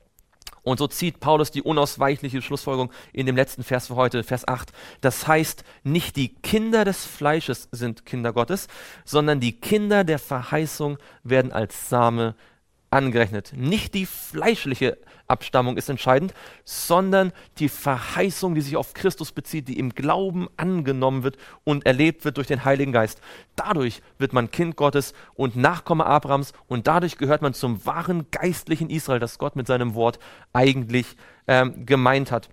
Und so zieht Paulus die unausweichliche Schlussfolgerung in dem letzten Vers für heute, Vers 8. Das heißt, nicht die Kinder des Fleisches sind Kinder Gottes, sondern die Kinder der Verheißung werden als Same angerechnet. Nicht die fleischliche Abstammung ist entscheidend, sondern die Verheißung, die sich auf Christus bezieht, die im Glauben angenommen wird und erlebt wird durch den Heiligen Geist. Dadurch wird man Kind Gottes und Nachkomme Abrahams und dadurch gehört man zum wahren geistlichen Israel, das Gott mit seinem Wort eigentlich gemeint hat.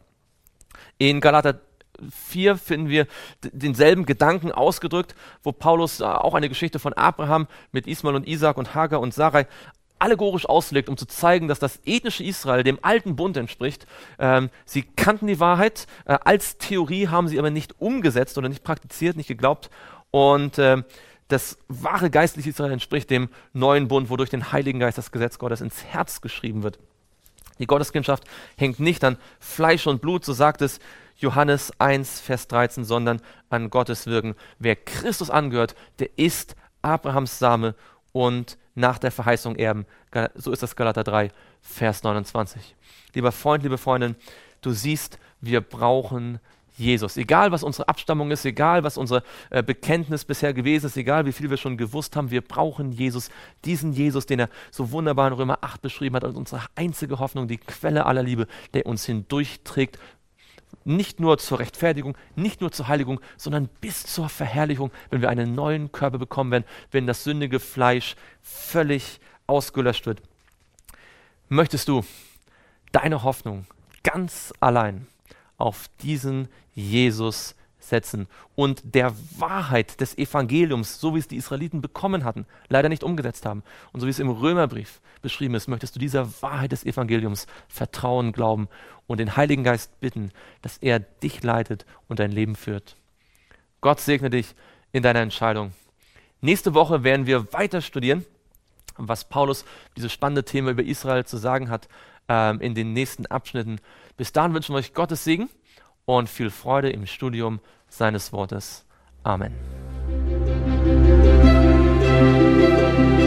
In Galater 4 finden wir denselben Gedanken ausgedrückt, wo Paulus auch eine Geschichte von Abraham mit Ismael und Isaak und Hagar und Sarai allegorisch auslegt, um zu zeigen, dass das ethnische Israel dem alten Bund entspricht. Sie kannten die Wahrheit, als Theorie haben sie aber nicht umgesetzt oder nicht praktiziert, nicht geglaubt. Und das wahre geistliche Israel entspricht dem neuen Bund, wodurch den Heiligen Geist das Gesetz Gottes ins Herz geschrieben wird. Die Gotteskindschaft hängt nicht an Fleisch und Blut, so sagt es Johannes 1, Vers 13, sondern an Gottes Wirken. Wer Christus angehört, der ist Abrahams Same und nach der Verheißung erben. So ist das Galater 3, Vers 29. Lieber Freund, liebe Freundin, du siehst, wir brauchen Jesus. Egal, was unsere Abstammung ist, egal, was unser Bekenntnis bisher gewesen ist, egal, wie viel wir schon gewusst haben, wir brauchen Jesus. Diesen Jesus, den er so wunderbar in Römer 8 beschrieben hat, als unsere einzige Hoffnung, die Quelle aller Liebe, der uns hindurchträgt, nicht nur zur Rechtfertigung, nicht nur zur Heiligung, sondern bis zur Verherrlichung, wenn wir einen neuen Körper bekommen werden, wenn das sündige Fleisch völlig ausgelöscht wird. Möchtest du deine Hoffnung ganz allein auf diesen Jesus setzen und der Wahrheit des Evangeliums, so wie es die Israeliten bekommen hatten, leider nicht umgesetzt haben und so wie es im Römerbrief beschrieben ist, möchtest du dieser Wahrheit des Evangeliums vertrauen, glauben und den Heiligen Geist bitten, dass er dich leitet und dein Leben führt. Gott segne dich in deiner Entscheidung. Nächste Woche werden wir weiter studieren, was Paulus dieses spannende Thema über Israel zu sagen hat in den nächsten Abschnitten. Bis dahin wünschen wir euch Gottes Segen und viel Freude im Studium seines Wortes. Amen.